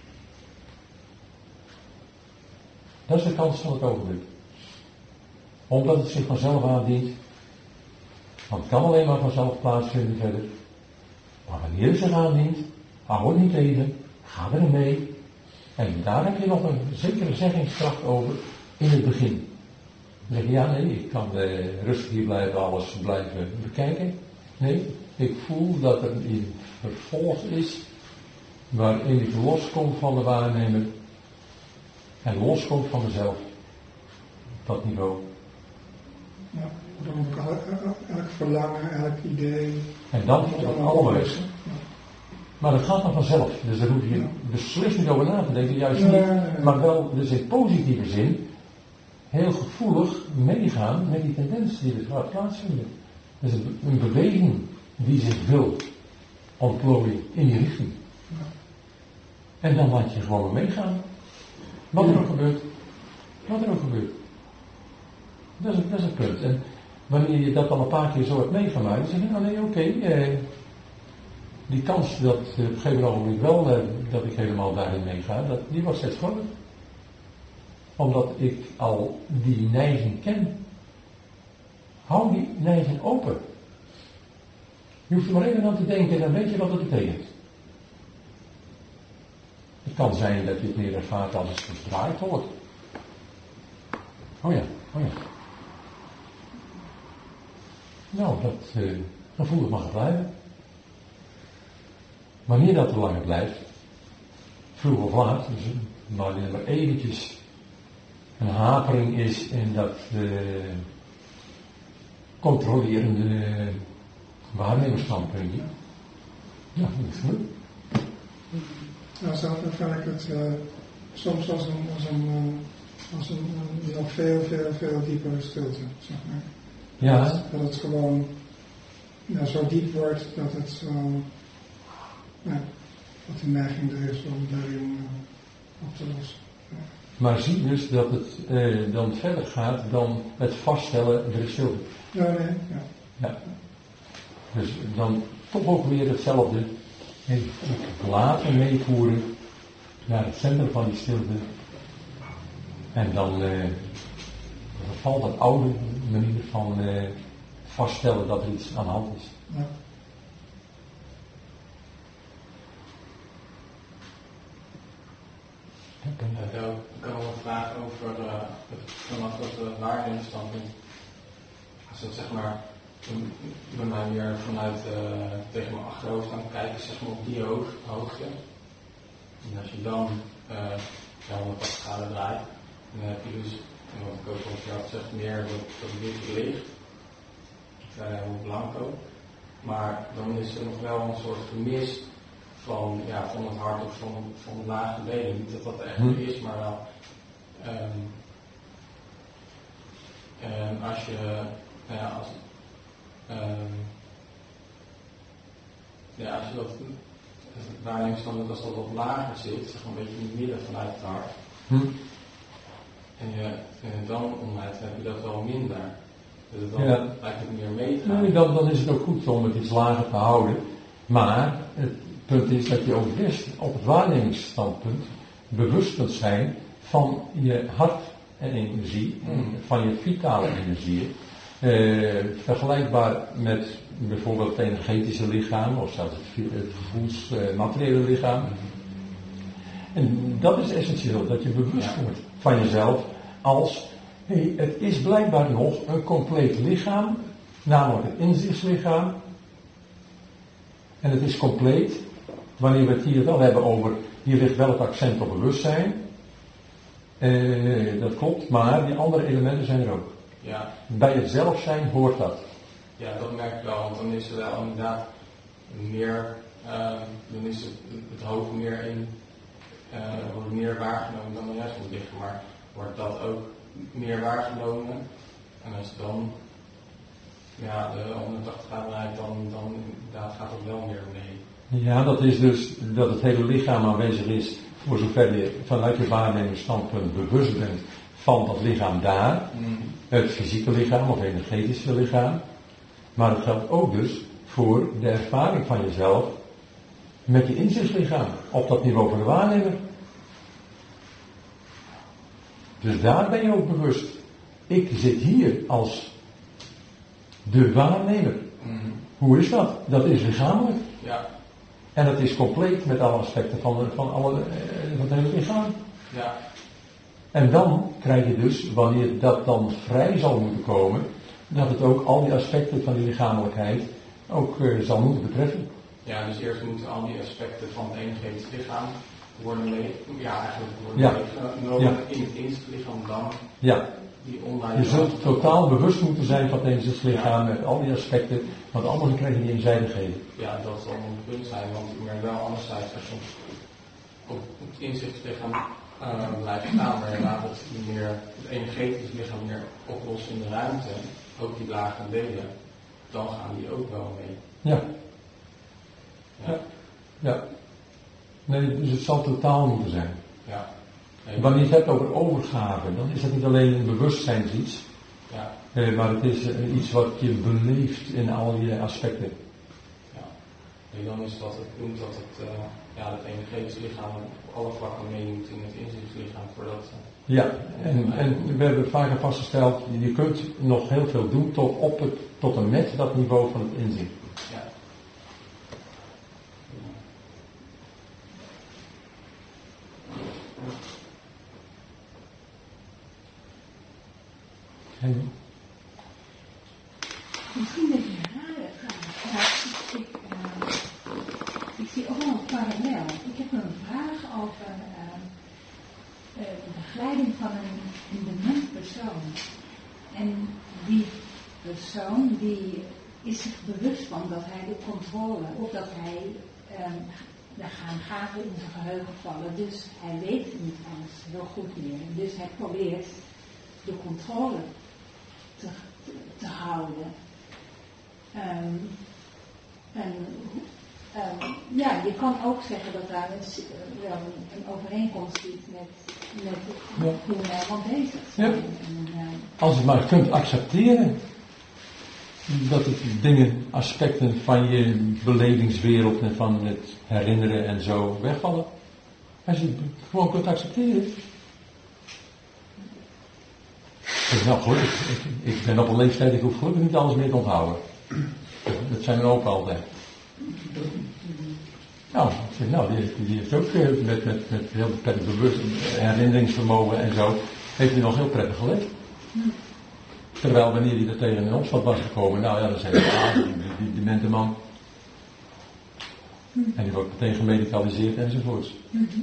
Dat is de kans van het ogenblik. Omdat het zich vanzelf aandient. Want het kan alleen maar vanzelf plaatsvinden verder. Maar wanneer het zich aandient, hou het niet tegen, ga erin mee. En daar heb je nog een zekere zeggingskracht over in het begin. Dan zeg je, ja nee, ik kan rustig hier blijven, alles blijven bekijken. Nee, ik voel dat er een vervolg is waarin ik loskom van de waarnemer en loskomt van mezelf. Op dat niveau. Ja, dan moet ik elk verlangen, elk idee. En dan wordt het allemaal weg. Maar dat gaat dan vanzelf. Dus daar hoef je beslist niet over na te denken, juist niet. Maar wel, dus in positieve zin, heel gevoelig meegaan met die tendens die er gaat plaatsvinden. Dus een beweging die zich wil ontplooien in die richting. En dan laat je gewoon meegaan. Wat er ook gebeurt. Wat er ook gebeurt. Dat is het punt. En wanneer je dat al een paar keer zo hebt meegemaakt, dan zeg je, nou nee, oké, die kans dat op een gegeven moment wel dat ik helemaal daarin meega, die wordt steeds groter. Omdat ik al die neiging ken. Hou die neiging open. Je hoeft er maar even aan te denken en dan weet je wat het betekent. Het kan zijn dat je het meer ervaart als het verdraaid wordt. Oh ja. Nou, dat gevoelig mag het blijven. Wanneer dat er langer blijft, vroeg of laat, dus wanneer er maar eventjes een hapering is in dat controlerende waarnemersstandpuntje. Ja, dat is goed. Nou, zelf ervaar ik het soms als een nog veel diepere stilte, zeg maar. Ja. Dat het gewoon zo diep wordt dat het dat de neiging er is om daarin op te lossen. Ja. Maar zie dus dat het dan verder gaat dan het vaststellen der stilte. Ja. Dus dan toch ook weer hetzelfde. Laten meevoeren naar het centrum van die stilte. En dan vervalt dat oude manier van vaststellen dat er iets aan de hand is. Ja. Ik kan nog een vraag over vanaf het waarnemingsstandpunt. Als het zeg maar bij mij meer vanuit tegen mijn achterhoofd aan kijken, zeg maar op die hoogte. En als je dan 180 graden draait, dan heb je dus, en wat ik ook al had gezegd, meer dat witte licht, hoe blanco. Maar dan is er nog wel een soort gemis van het hart of van de lage benen. Niet dat dat echt is, maar wel. Als je, als je dat waarnemingsstand, als dat wat lager zit, zeg maar een beetje in het midden vanuit het hart. En je dan omleidt, heb je dat wel minder. Dus dan lijkt het meer mee te gaan. Nee, dan is het ook goed om het iets lager te houden. Maar het punt is dat je ook best op het waarnemingsstandpunt bewust kunt zijn van je hart en energie, van je vitale energieën. Vergelijkbaar met bijvoorbeeld het energetische lichaam of zelfs het gevoelsmateriële lichaam. En dat is essentieel, dat je bewust wordt van jezelf als, het is blijkbaar nog een compleet lichaam, namelijk het inzichtslichaam. En het is compleet, wanneer we het hier wel hebben over, hier ligt wel het accent op bewustzijn. Dat klopt, maar die andere elementen zijn er ook. Ja. Bij het zelf zijn hoort dat. Ja, dat merk ik wel, want dan is er wel inderdaad meer, dan is het hoofd meer in, wordt meer waargenomen dan de rest van het lichaam, maar wordt dat ook meer waargenomen. En als dan de 180 graden draait, dan inderdaad gaat het wel meer mee. Ja, dat is dus dat het hele lichaam aanwezig is, voor zover je vanuit je waarnemingsstandpunt bewust bent van dat lichaam daar, het fysieke lichaam of energetische lichaam. Maar het geldt ook dus voor de ervaring van jezelf met je inzichtslichaam, op dat niveau van de waarnemer. Dus daar ben je ook bewust. Ik zit hier als de waarnemer. Hoe is dat? Dat is lichamelijk. Ja. En dat is compleet met alle aspecten van het hele lichaam. Ja. En dan krijg je dus, wanneer dat dan vrij zal moeten komen, dat het ook al die aspecten van die lichamelijkheid ook zal moeten betreffen. Ja, dus eerst moeten al die aspecten van het energetisch lichaam worden meegenomen in het inzichtslichaam dan. Ja. Je zult totaal bewust moeten zijn van het inzichtslichaam met al die aspecten, want anders krijg je die eenzijdigheden. Ja, dat zal een punt zijn, want ik merk wel anderzijds als je op het inzichtslichaam blijft staan, maar je laat het energetisch lichaam meer oplossen in de ruimte, ook die lage delen, dan gaan die ook wel mee. Ja. Nee, dus het zal totaal moeten zijn. Ja. Wanneer je het hebt over overgave, dan is dat niet alleen een bewustzijnsiets, maar het is iets wat je beleeft in al je aspecten. Ja. En dan is dat het punt dat het energetische lichaam op alle vlakken meedoet in het inzichtslichaam voordat. Ja, en we hebben vaker vastgesteld, je kunt nog heel veel doen tot en met dat niveau van het inzicht. Ja. Misschien een rare vraag. Ik zie ook wel een parallel. Ik heb een vraag over de begeleiding van een dement persoon. En die persoon die is zich bewust van dat hij de controle, of dat hij, er gaan gaten in zijn geheugen vallen. Dus hij weet niet alles wel goed meer. Dus hij probeert de controle te houden. Ja, je kan ook zeggen dat daar wel een overeenkomst zit met hoe wij wel bezig zijn. Ja. Als je maar kunt accepteren dat het dingen, aspecten van je belevingswereld en van het herinneren en zo wegvallen. Als je het gewoon kunt accepteren. Nou gelukkig, ik ben op een leeftijd, ik hoef gelukkig niet alles meer te onthouden. Dat zijn we ook altijd. Nou, die heeft ook met heel prettig bewust herinneringsvermogen en zo, heeft hij nog heel prettig geleefd. Terwijl wanneer hij er tegen een opstand was gekomen, nou ja, dan zei hij, die demente man. En die wordt meteen gemedicaliseerd enzovoorts.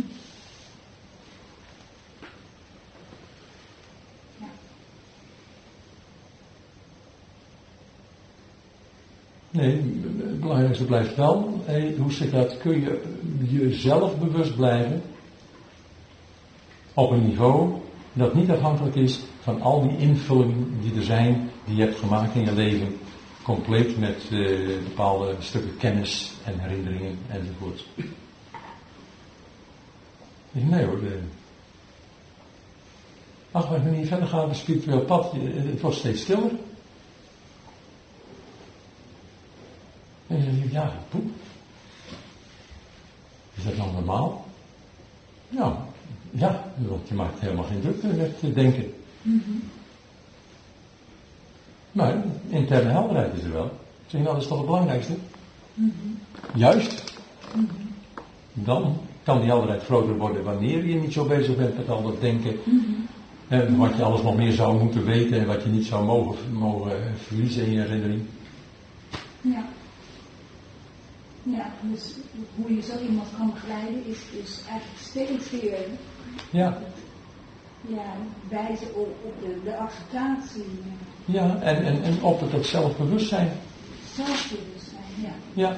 Nee, het belangrijkste blijft wel, hoe zit dat, kun je jezelf bewust blijven op een niveau dat niet afhankelijk is van al die invullingen die er zijn, die je hebt gemaakt in je leven, compleet met bepaalde stukken kennis en herinneringen enzovoort. Nee hoor, als we niet verder gaan op het spiritueel pad, het wordt steeds stiller. En je denkt, ja, poeh. Is dat nou normaal? Nou, ja, want je maakt helemaal geen drukte met denken. Maar interne helderheid is er wel. Zeg je, nou, dat is toch het belangrijkste? Juist. Dan kan die helderheid groter worden wanneer je niet zo bezig bent met al dat denken. En wat je alles nog meer zou moeten weten en wat je niet zou mogen verliezen in je herinnering. Ja. Ja, dus hoe je zo iemand kan begeleiden is dus eigenlijk steeds weer wijzen op de acceptatie. Ja, en op het zelfbewustzijn. Zelfbewustzijn, ja. Ja.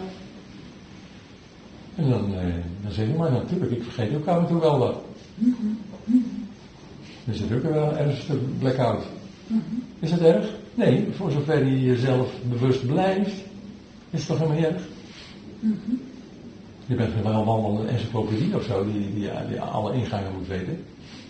En dan zeg je maar natuurlijk, ik vergeet ook af en toe wel wat. Er zit ook wel ergens een stuk blackout. Is dat erg? Nee, voor zover je jezelf bewust blijft, is het toch helemaal niet erg? Je bent wel een encyclopedie of zo die alle ingangen moet weten.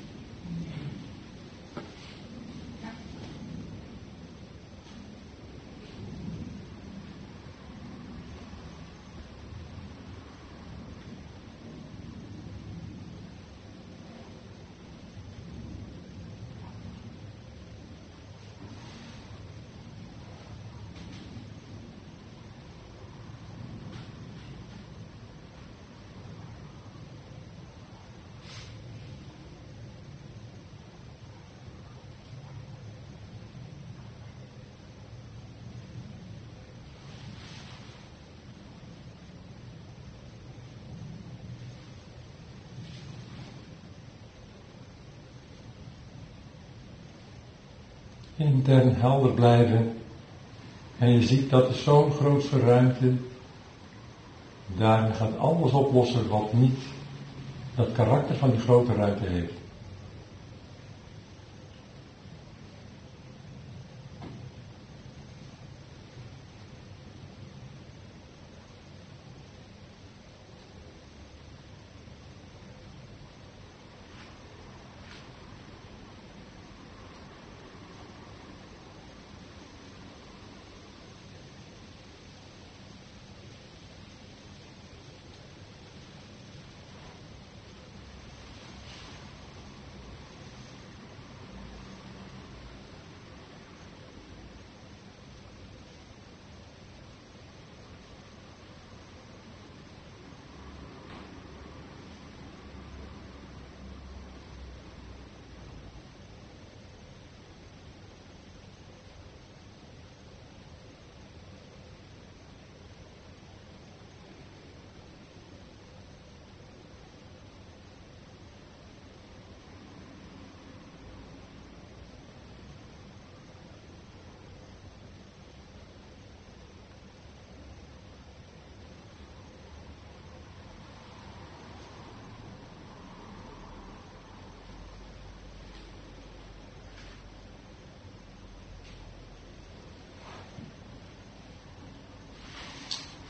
Intern helder blijven. En je ziet dat er zo'n grootste ruimte. Daarin gaat alles oplossen wat niet dat karakter van die grote ruimte heeft.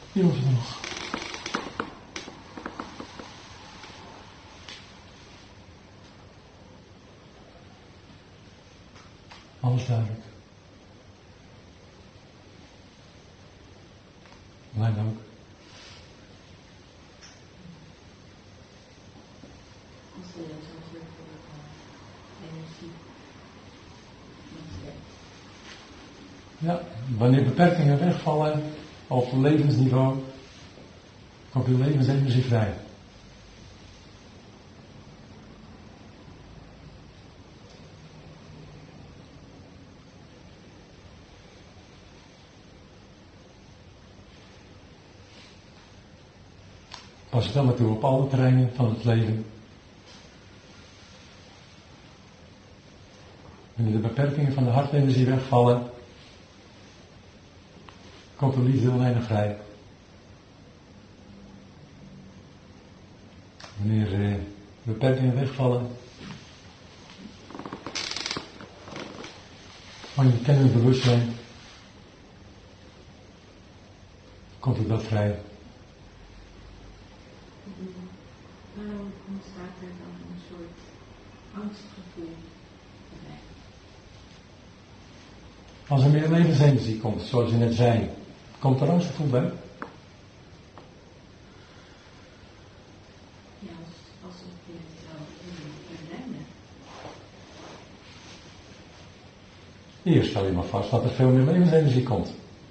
Wie was er nog? Alles duidelijk. Mij ook. Ja, wanneer beperkingen wegvallen op levensniveau, komt uw levensenergie vrij. Pas het dan maar toe op alle terreinen van het leven. Wanneer de beperkingen van de hartenergie wegvallen, komt de liefde oneindig vrij. Wanneer de beperkingen wegvallen, van je kennelijk bewustzijn, komt ook dat vrij. Waarom ontstaat er dan een soort angstgevoel? Als er meer levensenergie komt, zoals je net zei, komt er angstgevoel bij? Ja, alsof je het zou herkennen. Eerst stel je maar vast dat er veel meer levensenergie komt.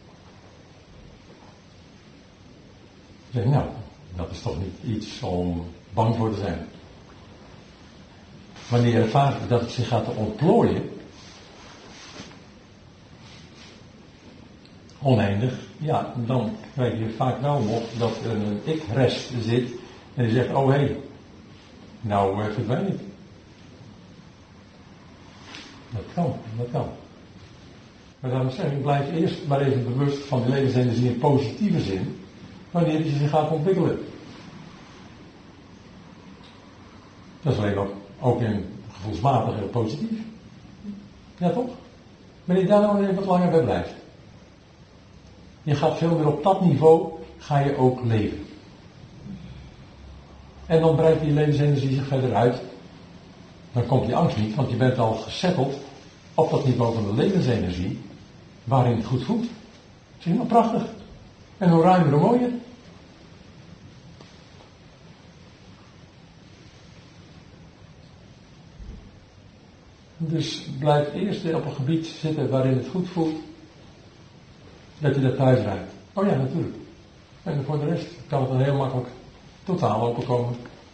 Dan zeg je, nou, dat is toch niet iets om bang voor te zijn. Wanneer je ervaart dat het zich gaat ontplooien, oneindig, ja, dan weet je vaak wel nog dat er een ik-rest zit en die zegt, oh hé, nou verdwijn ik. Dat kan. Maar daarom zeg ik, blijf eerst maar even bewust van de levensenergie in positieve zin, wanneer die zich gaat ontwikkelen. Dat is alleen nog ook in gevoelsmatig heel positief. Ja toch? Wanneer je daar nou even wat langer bij blijft. Je gaat veel meer op dat niveau, ga je ook leven. En dan breidt die levensenergie zich verder uit. Dan komt die angst niet, want je bent al gesetteld op dat niveau van de levensenergie, waarin het goed voelt. Zie je nou, prachtig. En hoe ruimer, hoe mooier. Dus blijf eerst op een gebied zitten waarin het goed voelt, dat je dat thuis ruikt. Oh ja, natuurlijk. En voor de rest kan het dan heel makkelijk totaal openkomen.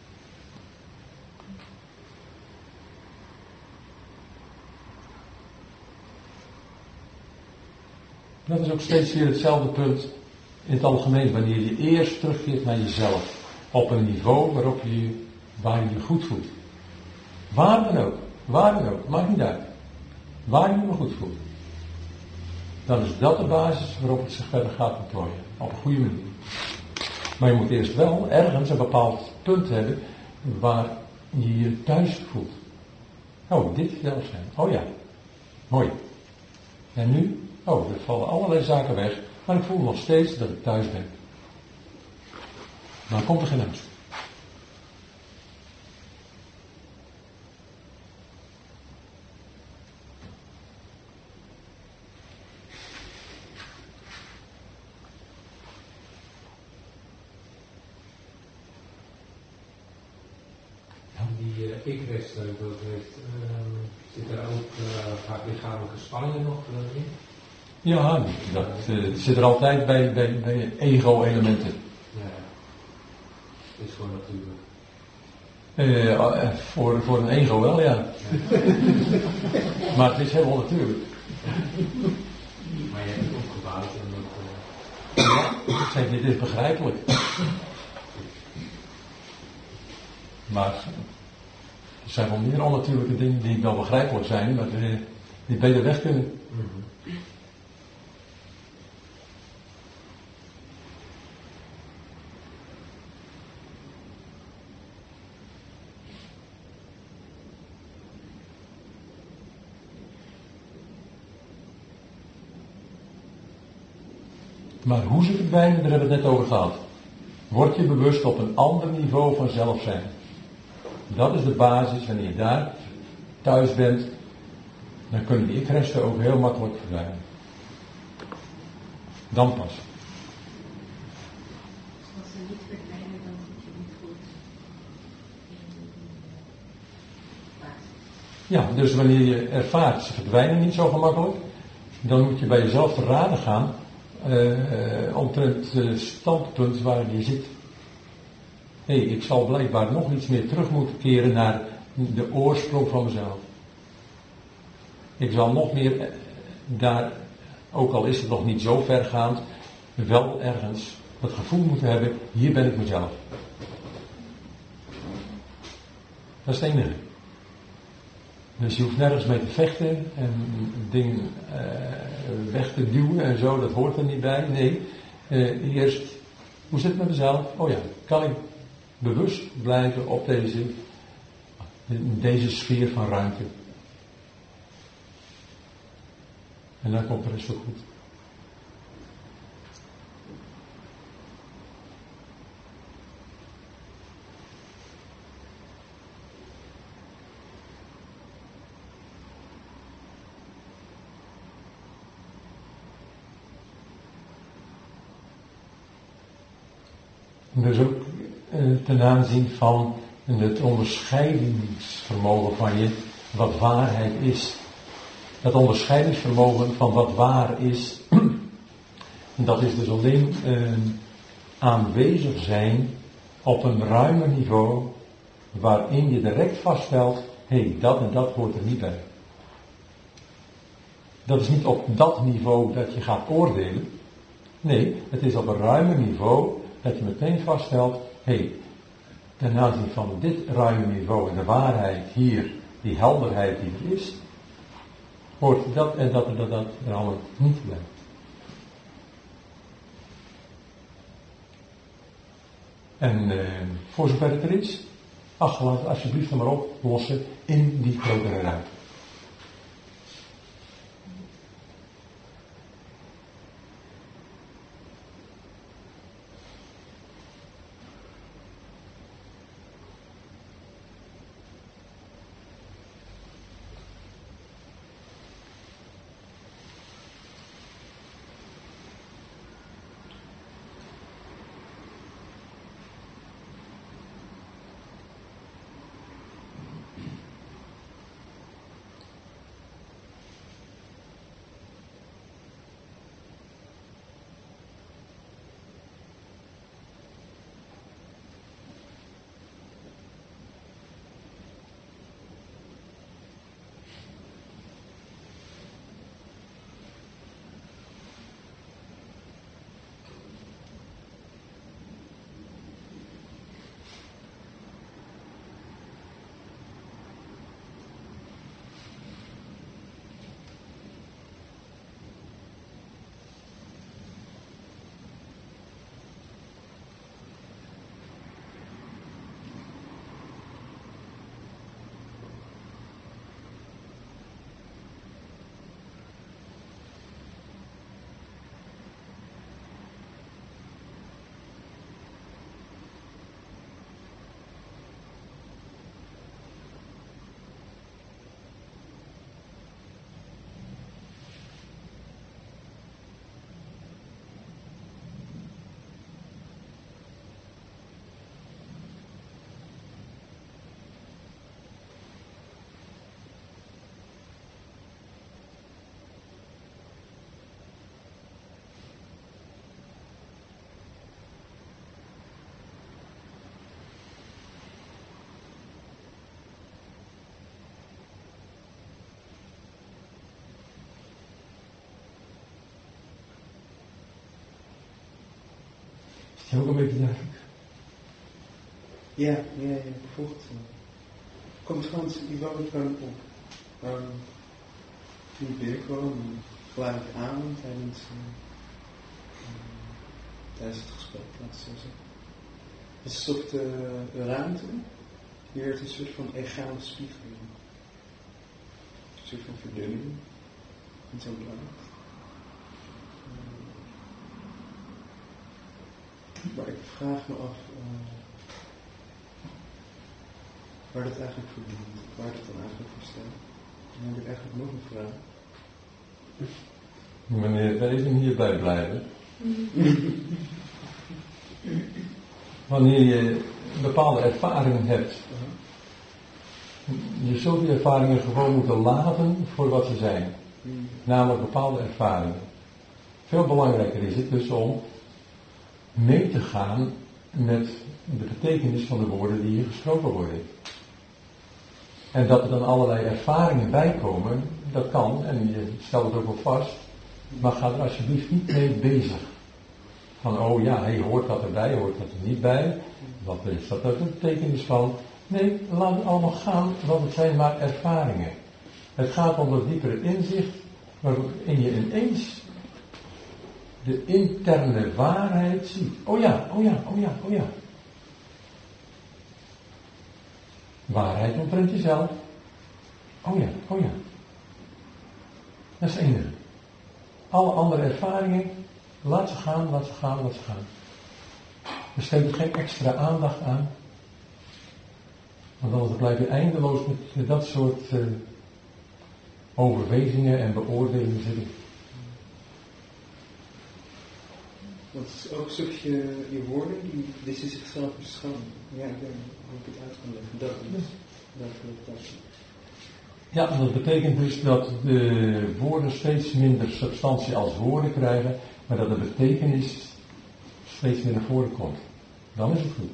Dat is ook steeds weer hetzelfde punt in het algemeen, wanneer je eerst terugkeert naar jezelf. Op een niveau waar je je goed voelt. Waar dan ook, maakt niet uit. Waar je je goed voelt. Dan is dat de basis waarop het zich verder gaat ontplooien. Op een goede manier. Maar je moet eerst wel ergens een bepaald punt hebben waar je je thuis voelt. Oh, dit zelf zijn. Oh ja, mooi. En nu? Oh, er vallen allerlei zaken weg, maar ik voel nog steeds dat ik thuis ben. Dan komt er geen angst. Ik-rest dat heeft, zit er ook vaak lichamelijke spanningen nog in? Ja, dat zit er altijd bij ego-elementen. Ja, is gewoon natuurlijk. Voor een ego wel, ja. Maar het is heel onnatuurlijk. Maar je hebt het opgebouwd en dat... Ja, ik zeg, dit is begrijpelijk. Maar er zijn wel meer onnatuurlijke dingen die wel begrijpelijk zijn, maar die beter weg kunnen. Maar hoe ze verdwijnen, daar hebben we het net over gehad. Word je bewust op een ander niveau van zelf zijn. Dat is de basis. Wanneer je daar thuis bent, dan kunnen die ik-resten ook heel makkelijk verdwijnen. Dan pas. Als ze niet verdwijnen, dan zit je niet goed in de basis. Ja, dus wanneer je ervaart, ze verdwijnen niet zo gemakkelijk, dan moet je bij jezelf te raden gaan omtrent het standpunt waar je zit. Ik zal blijkbaar nog iets meer terug moeten keren naar de oorsprong van mezelf. Ik zal nog meer daar, ook al is het nog niet zo vergaand, wel ergens het gevoel moeten hebben, hier ben ik mezelf. Dat is het enige. Dus je hoeft nergens mee te vechten en dingen weg te duwen en zo, dat hoort er niet bij. Nee, eerst, hoe zit het met mezelf? Oh ja, kan ik bewust blijven op deze sfeer van ruimte? En dan komt de rest ook goed. Dus ook ten aanzien van het onderscheidingsvermogen van je, wat waarheid is. Dat onderscheidingsvermogen van wat waar is, dat is dus alleen aanwezig zijn op een ruimer niveau, waarin je direct vaststelt, dat en dat hoort er niet bij. Dat is niet op dat niveau dat je gaat oordelen. Nee, het is op een ruimer niveau dat je meteen vaststelt, ten aanzien van dit ruime niveau en de waarheid hier, die helderheid die er is, hoort dat en dat en dat er allemaal niet bij. En voor zover het er is, laat het alsjeblieft dan maar oplossen in die grotere ruimte. Is het ook een beetje duidelijk? Ja, bijvoorbeeld. Komt gewoon die woning gewoon op. Toen ik binnenkwam, gelijk aan tijdens het gesprek, laat ik zo zeggen. Het is toch de ruimte, die werd een soort van egale spiegeling. Een soort van verdunning. En zo belangrijk. vraag me af waar dat eigenlijk voor dient, waar dat dan eigenlijk voor staat. Dan heb ik eigenlijk nog een vraag. Meneer, even hierbij blijven. Wanneer je bepaalde ervaringen hebt, je zult die ervaringen gewoon moeten laten voor wat ze zijn. Namelijk bepaalde ervaringen. Veel belangrijker is het dus om mee te gaan met de betekenis van de woorden die hier gesproken worden. En dat er dan allerlei ervaringen bij komen, dat kan, en je stelt het ook wel vast, maar ga er alsjeblieft niet mee bezig. Van, oh ja, hey, hoort dat erbij, hoort dat er niet bij? Wat is dat de betekenis van? Nee, laat het allemaal gaan, want het zijn maar ervaringen. Het gaat om dat diepere inzicht, waarin je ineens de interne waarheid ziet. Oh ja, oh ja, oh ja, oh ja. Waarheid omtrent jezelf. Oh ja, oh ja. Dat is het enige. Alle andere ervaringen, laat ze gaan, laat ze gaan, laat ze gaan. Besteed er geen extra aandacht aan. Want anders blijf je eindeloos met dat soort overwegingen en beoordelingen zitten. Want het is ook een stukje je woorden die ze zichzelf beschouwen. Ja, ik weet niet hoe ik het uit kan leggen. Dat. Ja, dat betekent dus dat de woorden steeds minder substantie als woorden krijgen, maar dat de betekenis steeds meer naar voren komt. Dan is het goed.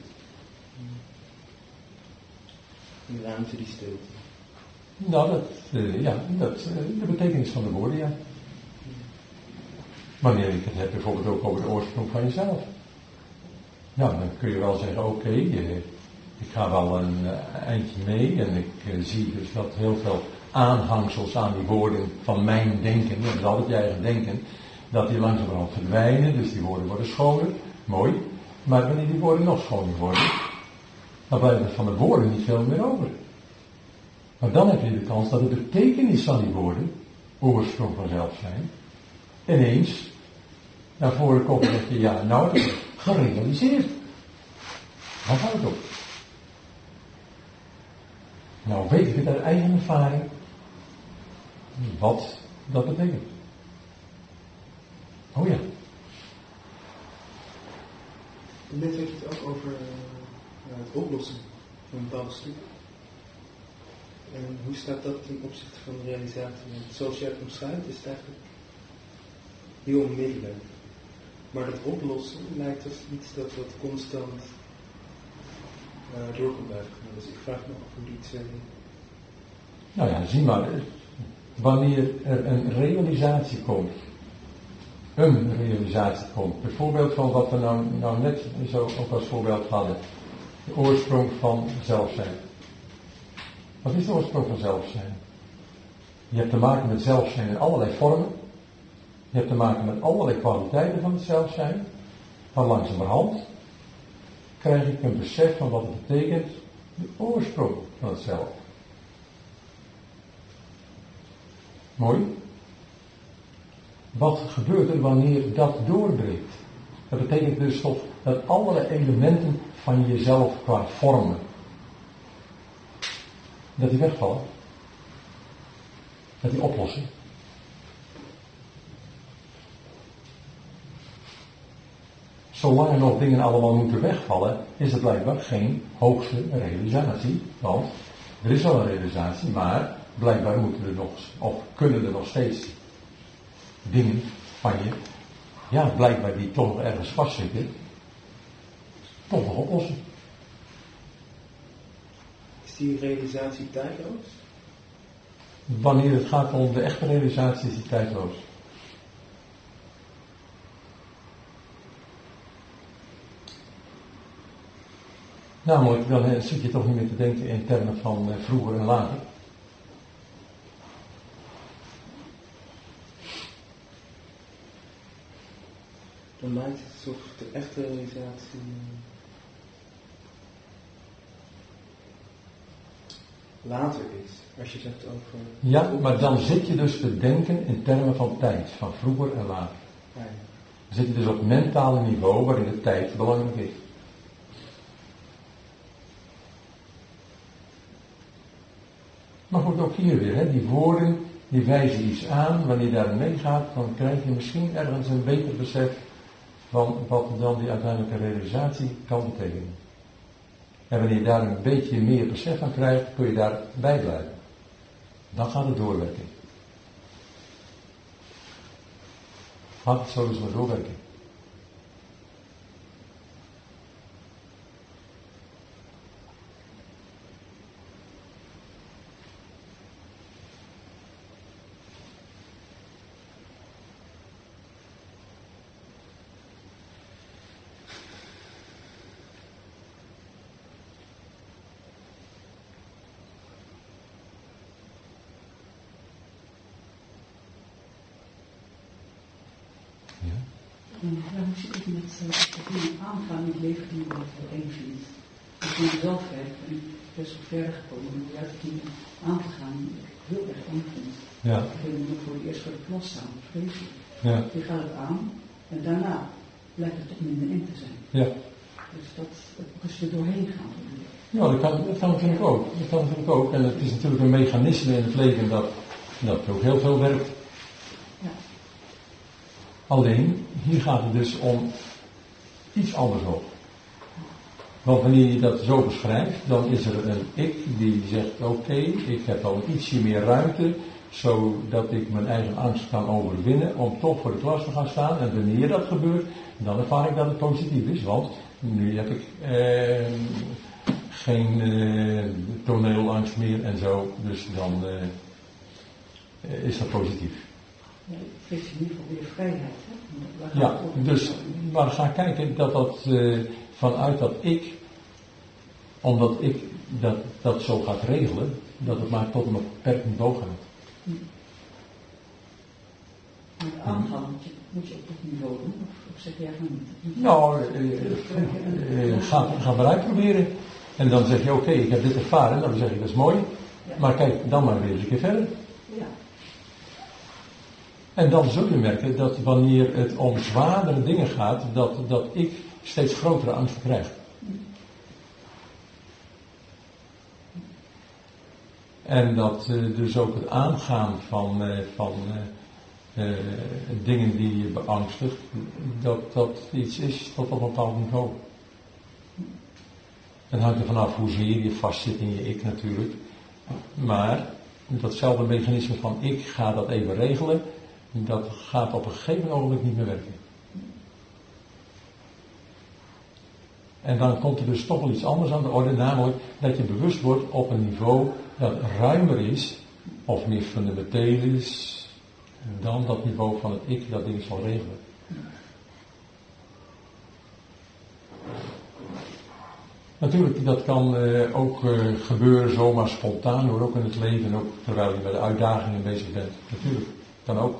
De ruimte die stilte. Nou, de betekenis van de woorden, ja. Wanneer ik het heb bijvoorbeeld ook over de oorsprong van jezelf. Nou, dan kun je wel zeggen, oké, ik ga wel een eindje mee en ik zie dus dat heel veel aanhangsels aan die woorden van mijn denken, dat is altijd je eigen denken, dat die langzamerhand verdwijnen, dus die woorden worden schoner, mooi. Maar wanneer die woorden nog schoner worden, dan blijft er van de woorden niet veel meer over. Maar dan heb je de kans dat de betekenis van die woorden, oorsprong vanzelf zijn, ineens naar voren komt en zeg je, ja, nou, dat is gerealiseerd. Waar gaat het op? Nou, weet ik het uit eigen ervaring wat dat betekent. Oh ja. Net had je het ook over het oplossen van een bepaald stuk. En hoe staat dat ten opzichte van de realisatie? Zoals jij het omschrijft, is het eigenlijk heel onmiddellijk. Maar dat oplossen lijkt als iets dat wat constant door kan blijven gaan. Dus ik vraag me af hoe die twee... Nou ja, zie maar. Wanneer er een realisatie komt, bijvoorbeeld van wat we nou net zo ook als voorbeeld hadden, de oorsprong van zelfzijn. Wat is de oorsprong van zelfzijn? Je hebt te maken met zelfzijn in allerlei vormen. Je hebt te maken met allerlei kwaliteiten van het zelfzijn. Maar langzamerhand krijg ik een besef van wat het betekent, de oorsprong van het zelf. Mooi. Wat gebeurt er wanneer dat doorbreekt? Dat betekent dus toch dat alle elementen van jezelf qua vormen, dat die wegvallen. Dat die oplossen. Zolang er nog dingen allemaal moeten wegvallen, is er blijkbaar geen hoogste realisatie. Want er is wel een realisatie, maar blijkbaar moeten er nog, of kunnen er nog steeds dingen van je, ja, blijkbaar die toch nog ergens vastzitten, toch nog oplossen. Is die realisatie tijdloos? Wanneer het gaat om de echte realisatie, is die tijdloos. Namelijk, dan zit je toch niet meer te denken in termen van vroeger en later. Dan lijkt het alsof de echte realisatie later is, als je het hebt over... Ja, maar dan zit je dus te denken in termen van tijd, van vroeger en later. Ja. Dan zit je dus op mentale niveau waarin de tijd belangrijk is. Maar goed, ook hier weer, hè, die woorden, die wijzen iets aan. Wanneer je daarin meegaat, dan krijg je misschien ergens een beter besef van wat dan die uiteindelijke realisatie kan betekenen. En wanneer je daar een beetje meer besef van krijgt, kun je daarbij blijven. Dan gaat het doorwerken. Gaat het zo dus maar doorwerken. Ja, hoe zit het met dingen aangaan in het leven die je eng vindt? Ik ben zelf best wel verder gekomen om juist dingen aan te gaan die ik heel erg eng vind. Ja. Ik wil nog voor het eerst voor de klas staan, vreselijk. Ja. Je gaat het aan en daarna blijkt het toch minder eng te zijn. Ja. Dus dat is er doorheen gaan. Ja, dat kan natuurlijk ook. Dat kan natuurlijk ook. En het is natuurlijk een mechanisme in het leven dat ook heel veel werkt. Ja. Alleen, hier gaat het dus om iets anders op. Want wanneer je dat zo beschrijft, dan is er een ik die zegt, oké, ik heb al ietsje meer ruimte, zodat ik mijn eigen angst kan overwinnen om toch voor de klas te gaan staan. En wanneer dat gebeurt, dan ervaar ik dat het positief is, want nu heb ik geen toneelangst meer en zo, dus dan is dat positief. Ja, het geeft in ieder geval weer vrijheid. Hè? Ja, dus maar ga kijken dat vanuit dat ik, omdat ik dat zo gaat regelen, dat het maar tot een beperkt niveau gaat. Het aangaan moet je op dat niveau doen, of zeg jij van niet? Nou, ga maar uitproberen. En dan zeg je, oké, ik heb dit ervaren, dan zeg je, dat is mooi, maar kijk, dan maar weer eens een keer verder. Ja. En dan zul je merken dat wanneer het om zwaardere dingen gaat, dat ik steeds grotere angst krijg. En dat dus ook het aangaan van dingen die je beangstigt, dat iets is tot op een bepaald niveau. Het hangt er vanaf hoezeer je vastzit in je ik natuurlijk. Maar datzelfde mechanisme van ik ga dat even regelen, dat gaat op een gegeven ogenblik niet meer werken. En dan komt er dus toch wel iets anders aan de orde, namelijk dat je bewust wordt op een niveau dat ruimer is, of meer fundamenteel is, dan dat niveau van het ik dat dingen zal regelen. Natuurlijk, dat kan ook gebeuren zomaar spontaan, hoor, ook in het leven, ook terwijl je met de uitdagingen bezig bent. Natuurlijk, kan ook.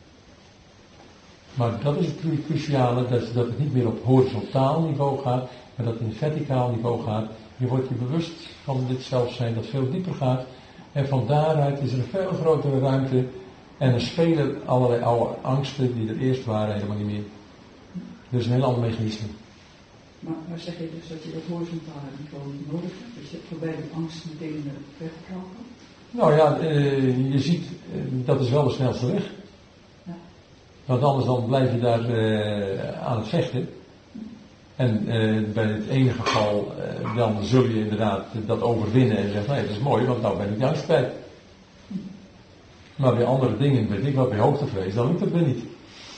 Maar dat is het cruciale, dat het niet meer op horizontaal niveau gaat, maar dat het in verticaal niveau gaat. Je wordt je bewust van dit zelfzijn dat veel dieper gaat. En van daaruit is er een veel grotere ruimte. En er spelen allerlei oude angsten die er eerst waren helemaal niet meer. Dus een heel ander mechanisme. Maar zeg je dus dat je dat horizontale niveau niet nodig hebt? Dus je hebt voorbij de angst meteen verticaal kan? Nou ja, je ziet, dat is wel de snelste weg. Ja. Want anders dan blijf je daar aan het vechten. En bij het ene geval, dan zul je inderdaad dat overwinnen en zeggen, nee, dat is mooi, want nou ben ik de angst kwijt. Maar bij andere dingen, weet ik wat, bij hoogtevrees, dan lukt het weer niet.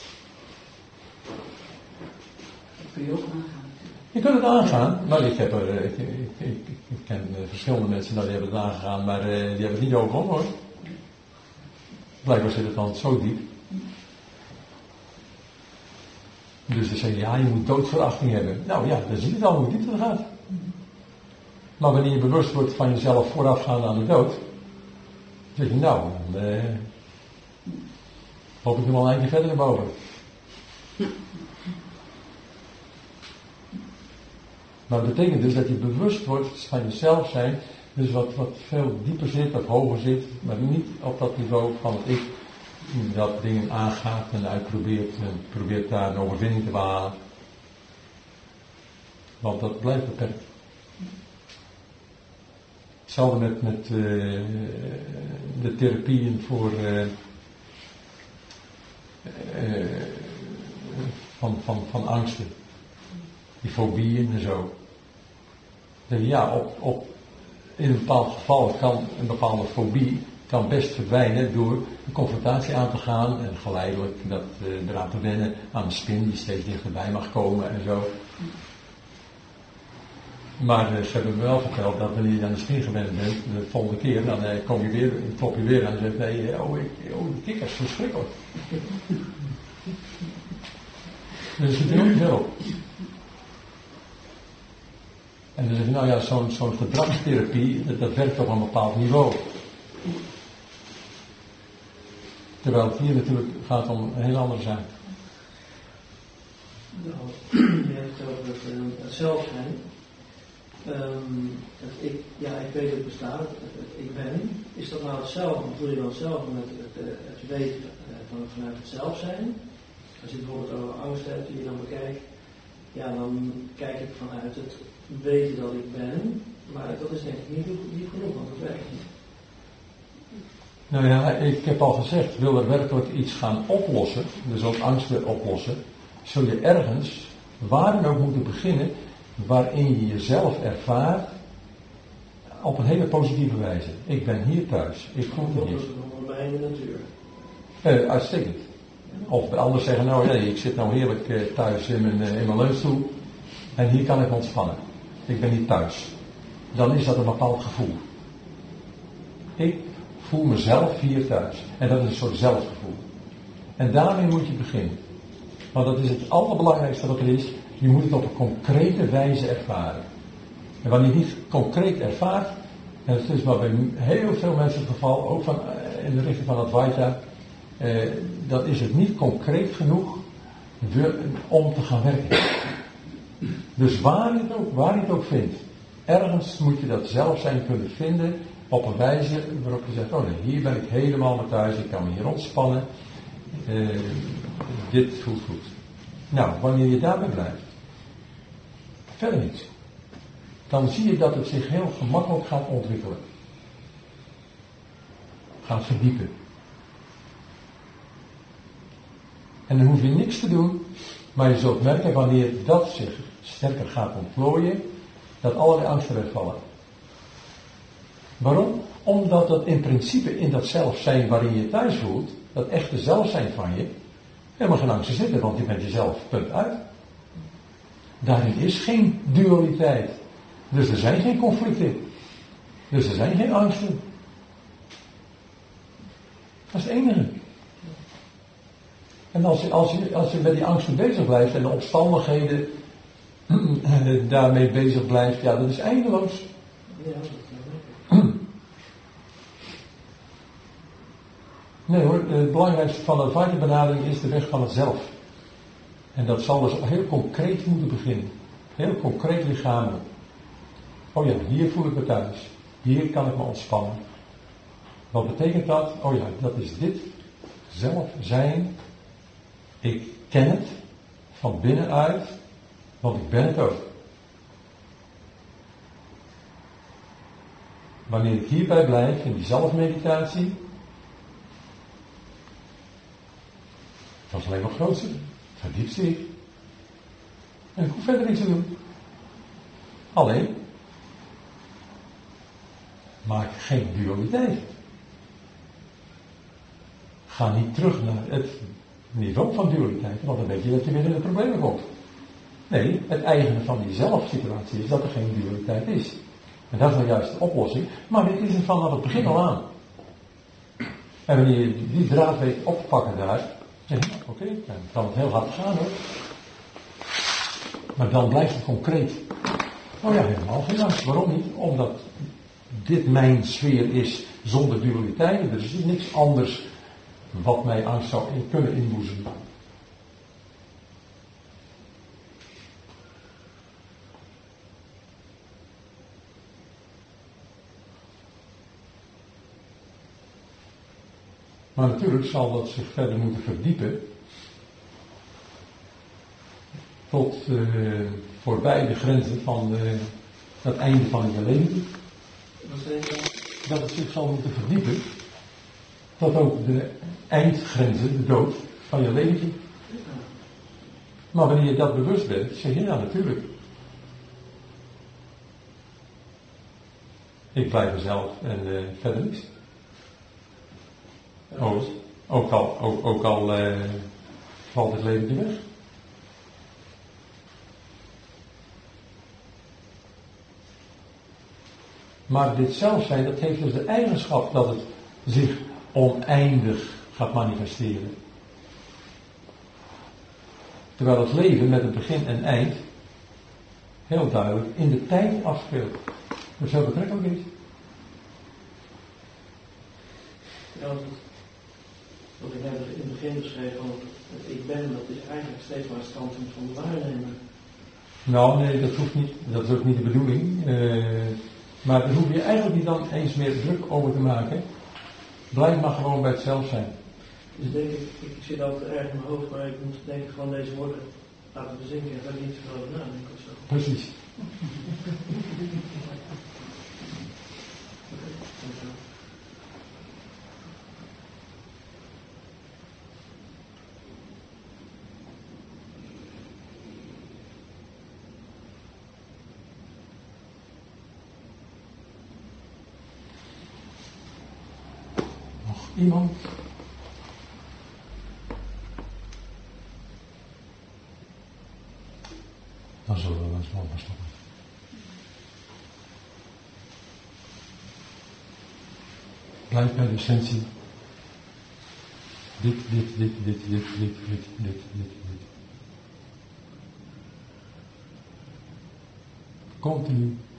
Dat kun je ook aangaan. Je kunt het aangaan, maar ik ken verschillende mensen die hebben het aangegaan, maar die hebben het niet overal hoor. Blijkbaar zit het dan zo diep. Dus ze zeggen, ja, je moet doodverachting hebben. Nou ja, dan zie je het al hoe diep het gaat. Maar wanneer je bewust wordt van jezelf voorafgaand aan de dood, dan zeg je, nou, dan hoop ik nog wel een eindje verder naar boven. Maar het betekent dus dat je bewust wordt van jezelf zijn, dus wat veel dieper zit of hoger zit, maar niet op dat niveau van het ik, dat dingen aangaat en uitprobeert en probeert daar een overwinning te behalen. Want dat blijft beperkt. Hetzelfde met de therapieën voor van angsten. Die fobieën en zo. Ja, in een bepaald geval kan een bepaalde fobie best verdwijnen door een confrontatie aan te gaan en geleidelijk eraan te wennen aan een spin die steeds dichterbij mag komen en zo. Maar ze hebben me wel verteld dat wanneer je aan de spin gewend bent, de volgende keer, dan klop je weer aan en zegt nee, de kikkers, verschrikkelijk. Dus het doet veel. En dan zeg je, nou ja, zo'n gedragstherapie, dat werkt op een bepaald niveau. Terwijl het hier natuurlijk gaat om een heel andere zaak. Nou, je hebt het over het zelf zijn. Ik weet het bestaat, het ik ben. Is dat nou hetzelfde? Voel je dan hetzelfde met het weten vanuit het zelf zijn? Als je bijvoorbeeld over angst hebt die je dan bekijkt, ja, dan kijk ik vanuit het weten dat ik ben, maar dat is denk ik niet genoeg, want dat werkt niet. Nou ja, ik heb al gezegd, wil er werkelijk iets gaan oplossen, dus ook angst weer oplossen, zul je ergens, waar dan ook moeten beginnen, waarin je jezelf ervaart op een hele positieve wijze. Ik ben hier thuis, ik voel me hier. Dat is nog bij in de natuur. Uitstekend. Of bij anderen zeggen, nou nee, ik zit nou heerlijk thuis in mijn leunstoel en hier kan ik ontspannen. Ik ben hier thuis. Dan is dat een bepaald gevoel. Ik voel mezelf hier thuis. En dat is een soort zelfgevoel. En daarmee moet je beginnen. Want dat is het allerbelangrijkste wat er is. Je moet het op een concrete wijze ervaren. En wanneer je het niet concreet ervaart, en dat is maar bij heel veel mensen het geval, ook in de richting van Advaita, dan is het niet concreet genoeg om te gaan werken. Dus waar je het ook vindt, ergens moet je dat zelf zijn kunnen vinden op een wijze waarop je zegt, oh nee, hier ben ik helemaal met thuis, ik kan me hier ontspannen, dit voelt goed. Nou, wanneer je daarbij blijft, verder niets, dan zie je dat het zich heel gemakkelijk gaat ontwikkelen. Gaat verdiepen. En dan hoef je niks te doen, maar je zult merken wanneer dat zich sterker gaat ontplooien, dat allerlei angsten wegvallen. Waarom? Omdat dat in principe in dat zelfzijn waarin je thuis voelt, dat echte zelfzijn van je, helemaal geen angsten zitten, want je bent jezelf, punt uit. Daarin is geen dualiteit. Dus er zijn geen conflicten. Dus er zijn geen angsten. Dat is het enige. En als je met die angsten bezig blijft en de omstandigheden daarmee bezig blijft, ja, dat is eindeloos. Nee hoor, het belangrijkste van de Advaita-benadering is de weg van het zelf. En dat zal dus heel concreet moeten beginnen. Heel concreet lichamelijk. Oh ja, hier voel ik me thuis. Hier kan ik me ontspannen. Wat betekent dat? Oh ja, dat is dit. Zelf zijn. Ik ken het van binnenuit, want ik ben het ook. Wanneer ik hierbij blijf, in die zelfmeditatie, dat is alleen nog groter, verdiept zich. En ik hoef verder niks te doen. Alleen, maak geen dualiteit. Ga niet terug naar het niveau van dualiteit, want dan weet je dat je weer in de problemen komt. Nee, het eigene van die zelfsituatie is dat er geen dualiteit is. En dat is nou juist de oplossing. Maar dit is er vanaf het begin al aan. En wanneer je die draad weet op te pakken daar, zeg je, oké, dan kan het heel hard gaan hoor. Maar dan blijft het concreet. Oh ja, helemaal geen angst. Waarom niet? Omdat dit mijn sfeer is zonder dualiteit. Er is niks anders wat mij angst zou kunnen inboezemen. Maar natuurlijk zal dat zich verder moeten verdiepen tot voorbij de grenzen van het einde van je leven. Dat het zich zal moeten verdiepen tot ook de eindgrenzen, de dood van je leven. Maar wanneer je dat bewust bent, zeg je ja natuurlijk. Ik blijf mezelf en verder niks. Ook al valt het leven weg. Maar dit zelfzijn, dat heeft dus de eigenschap dat het zich oneindig gaat manifesteren. Terwijl het leven met een begin en eind heel duidelijk in de tijd afspeelt. Dat is heel betrekkelijk niet. Ja, wat ik net in het begin beschreef van het ik ben, dat is eigenlijk steeds maar het standpunt van de waarnemer. Nou, nee, dat hoeft niet. Dat is ook niet de bedoeling. Maar daar hoef je eigenlijk niet dan eens meer druk over te maken. Blijf maar gewoon bij het zelf zijn. Dus denk ik zit altijd erg in mijn hoofd, maar ik moet denk ik gewoon deze woorden laten bezinken en daar niet zoveel over nadenken of zo. Precies. Nog iemand? Dan zullen we eens maar stoppen. Blijf bij de essentie. Dit. Continu.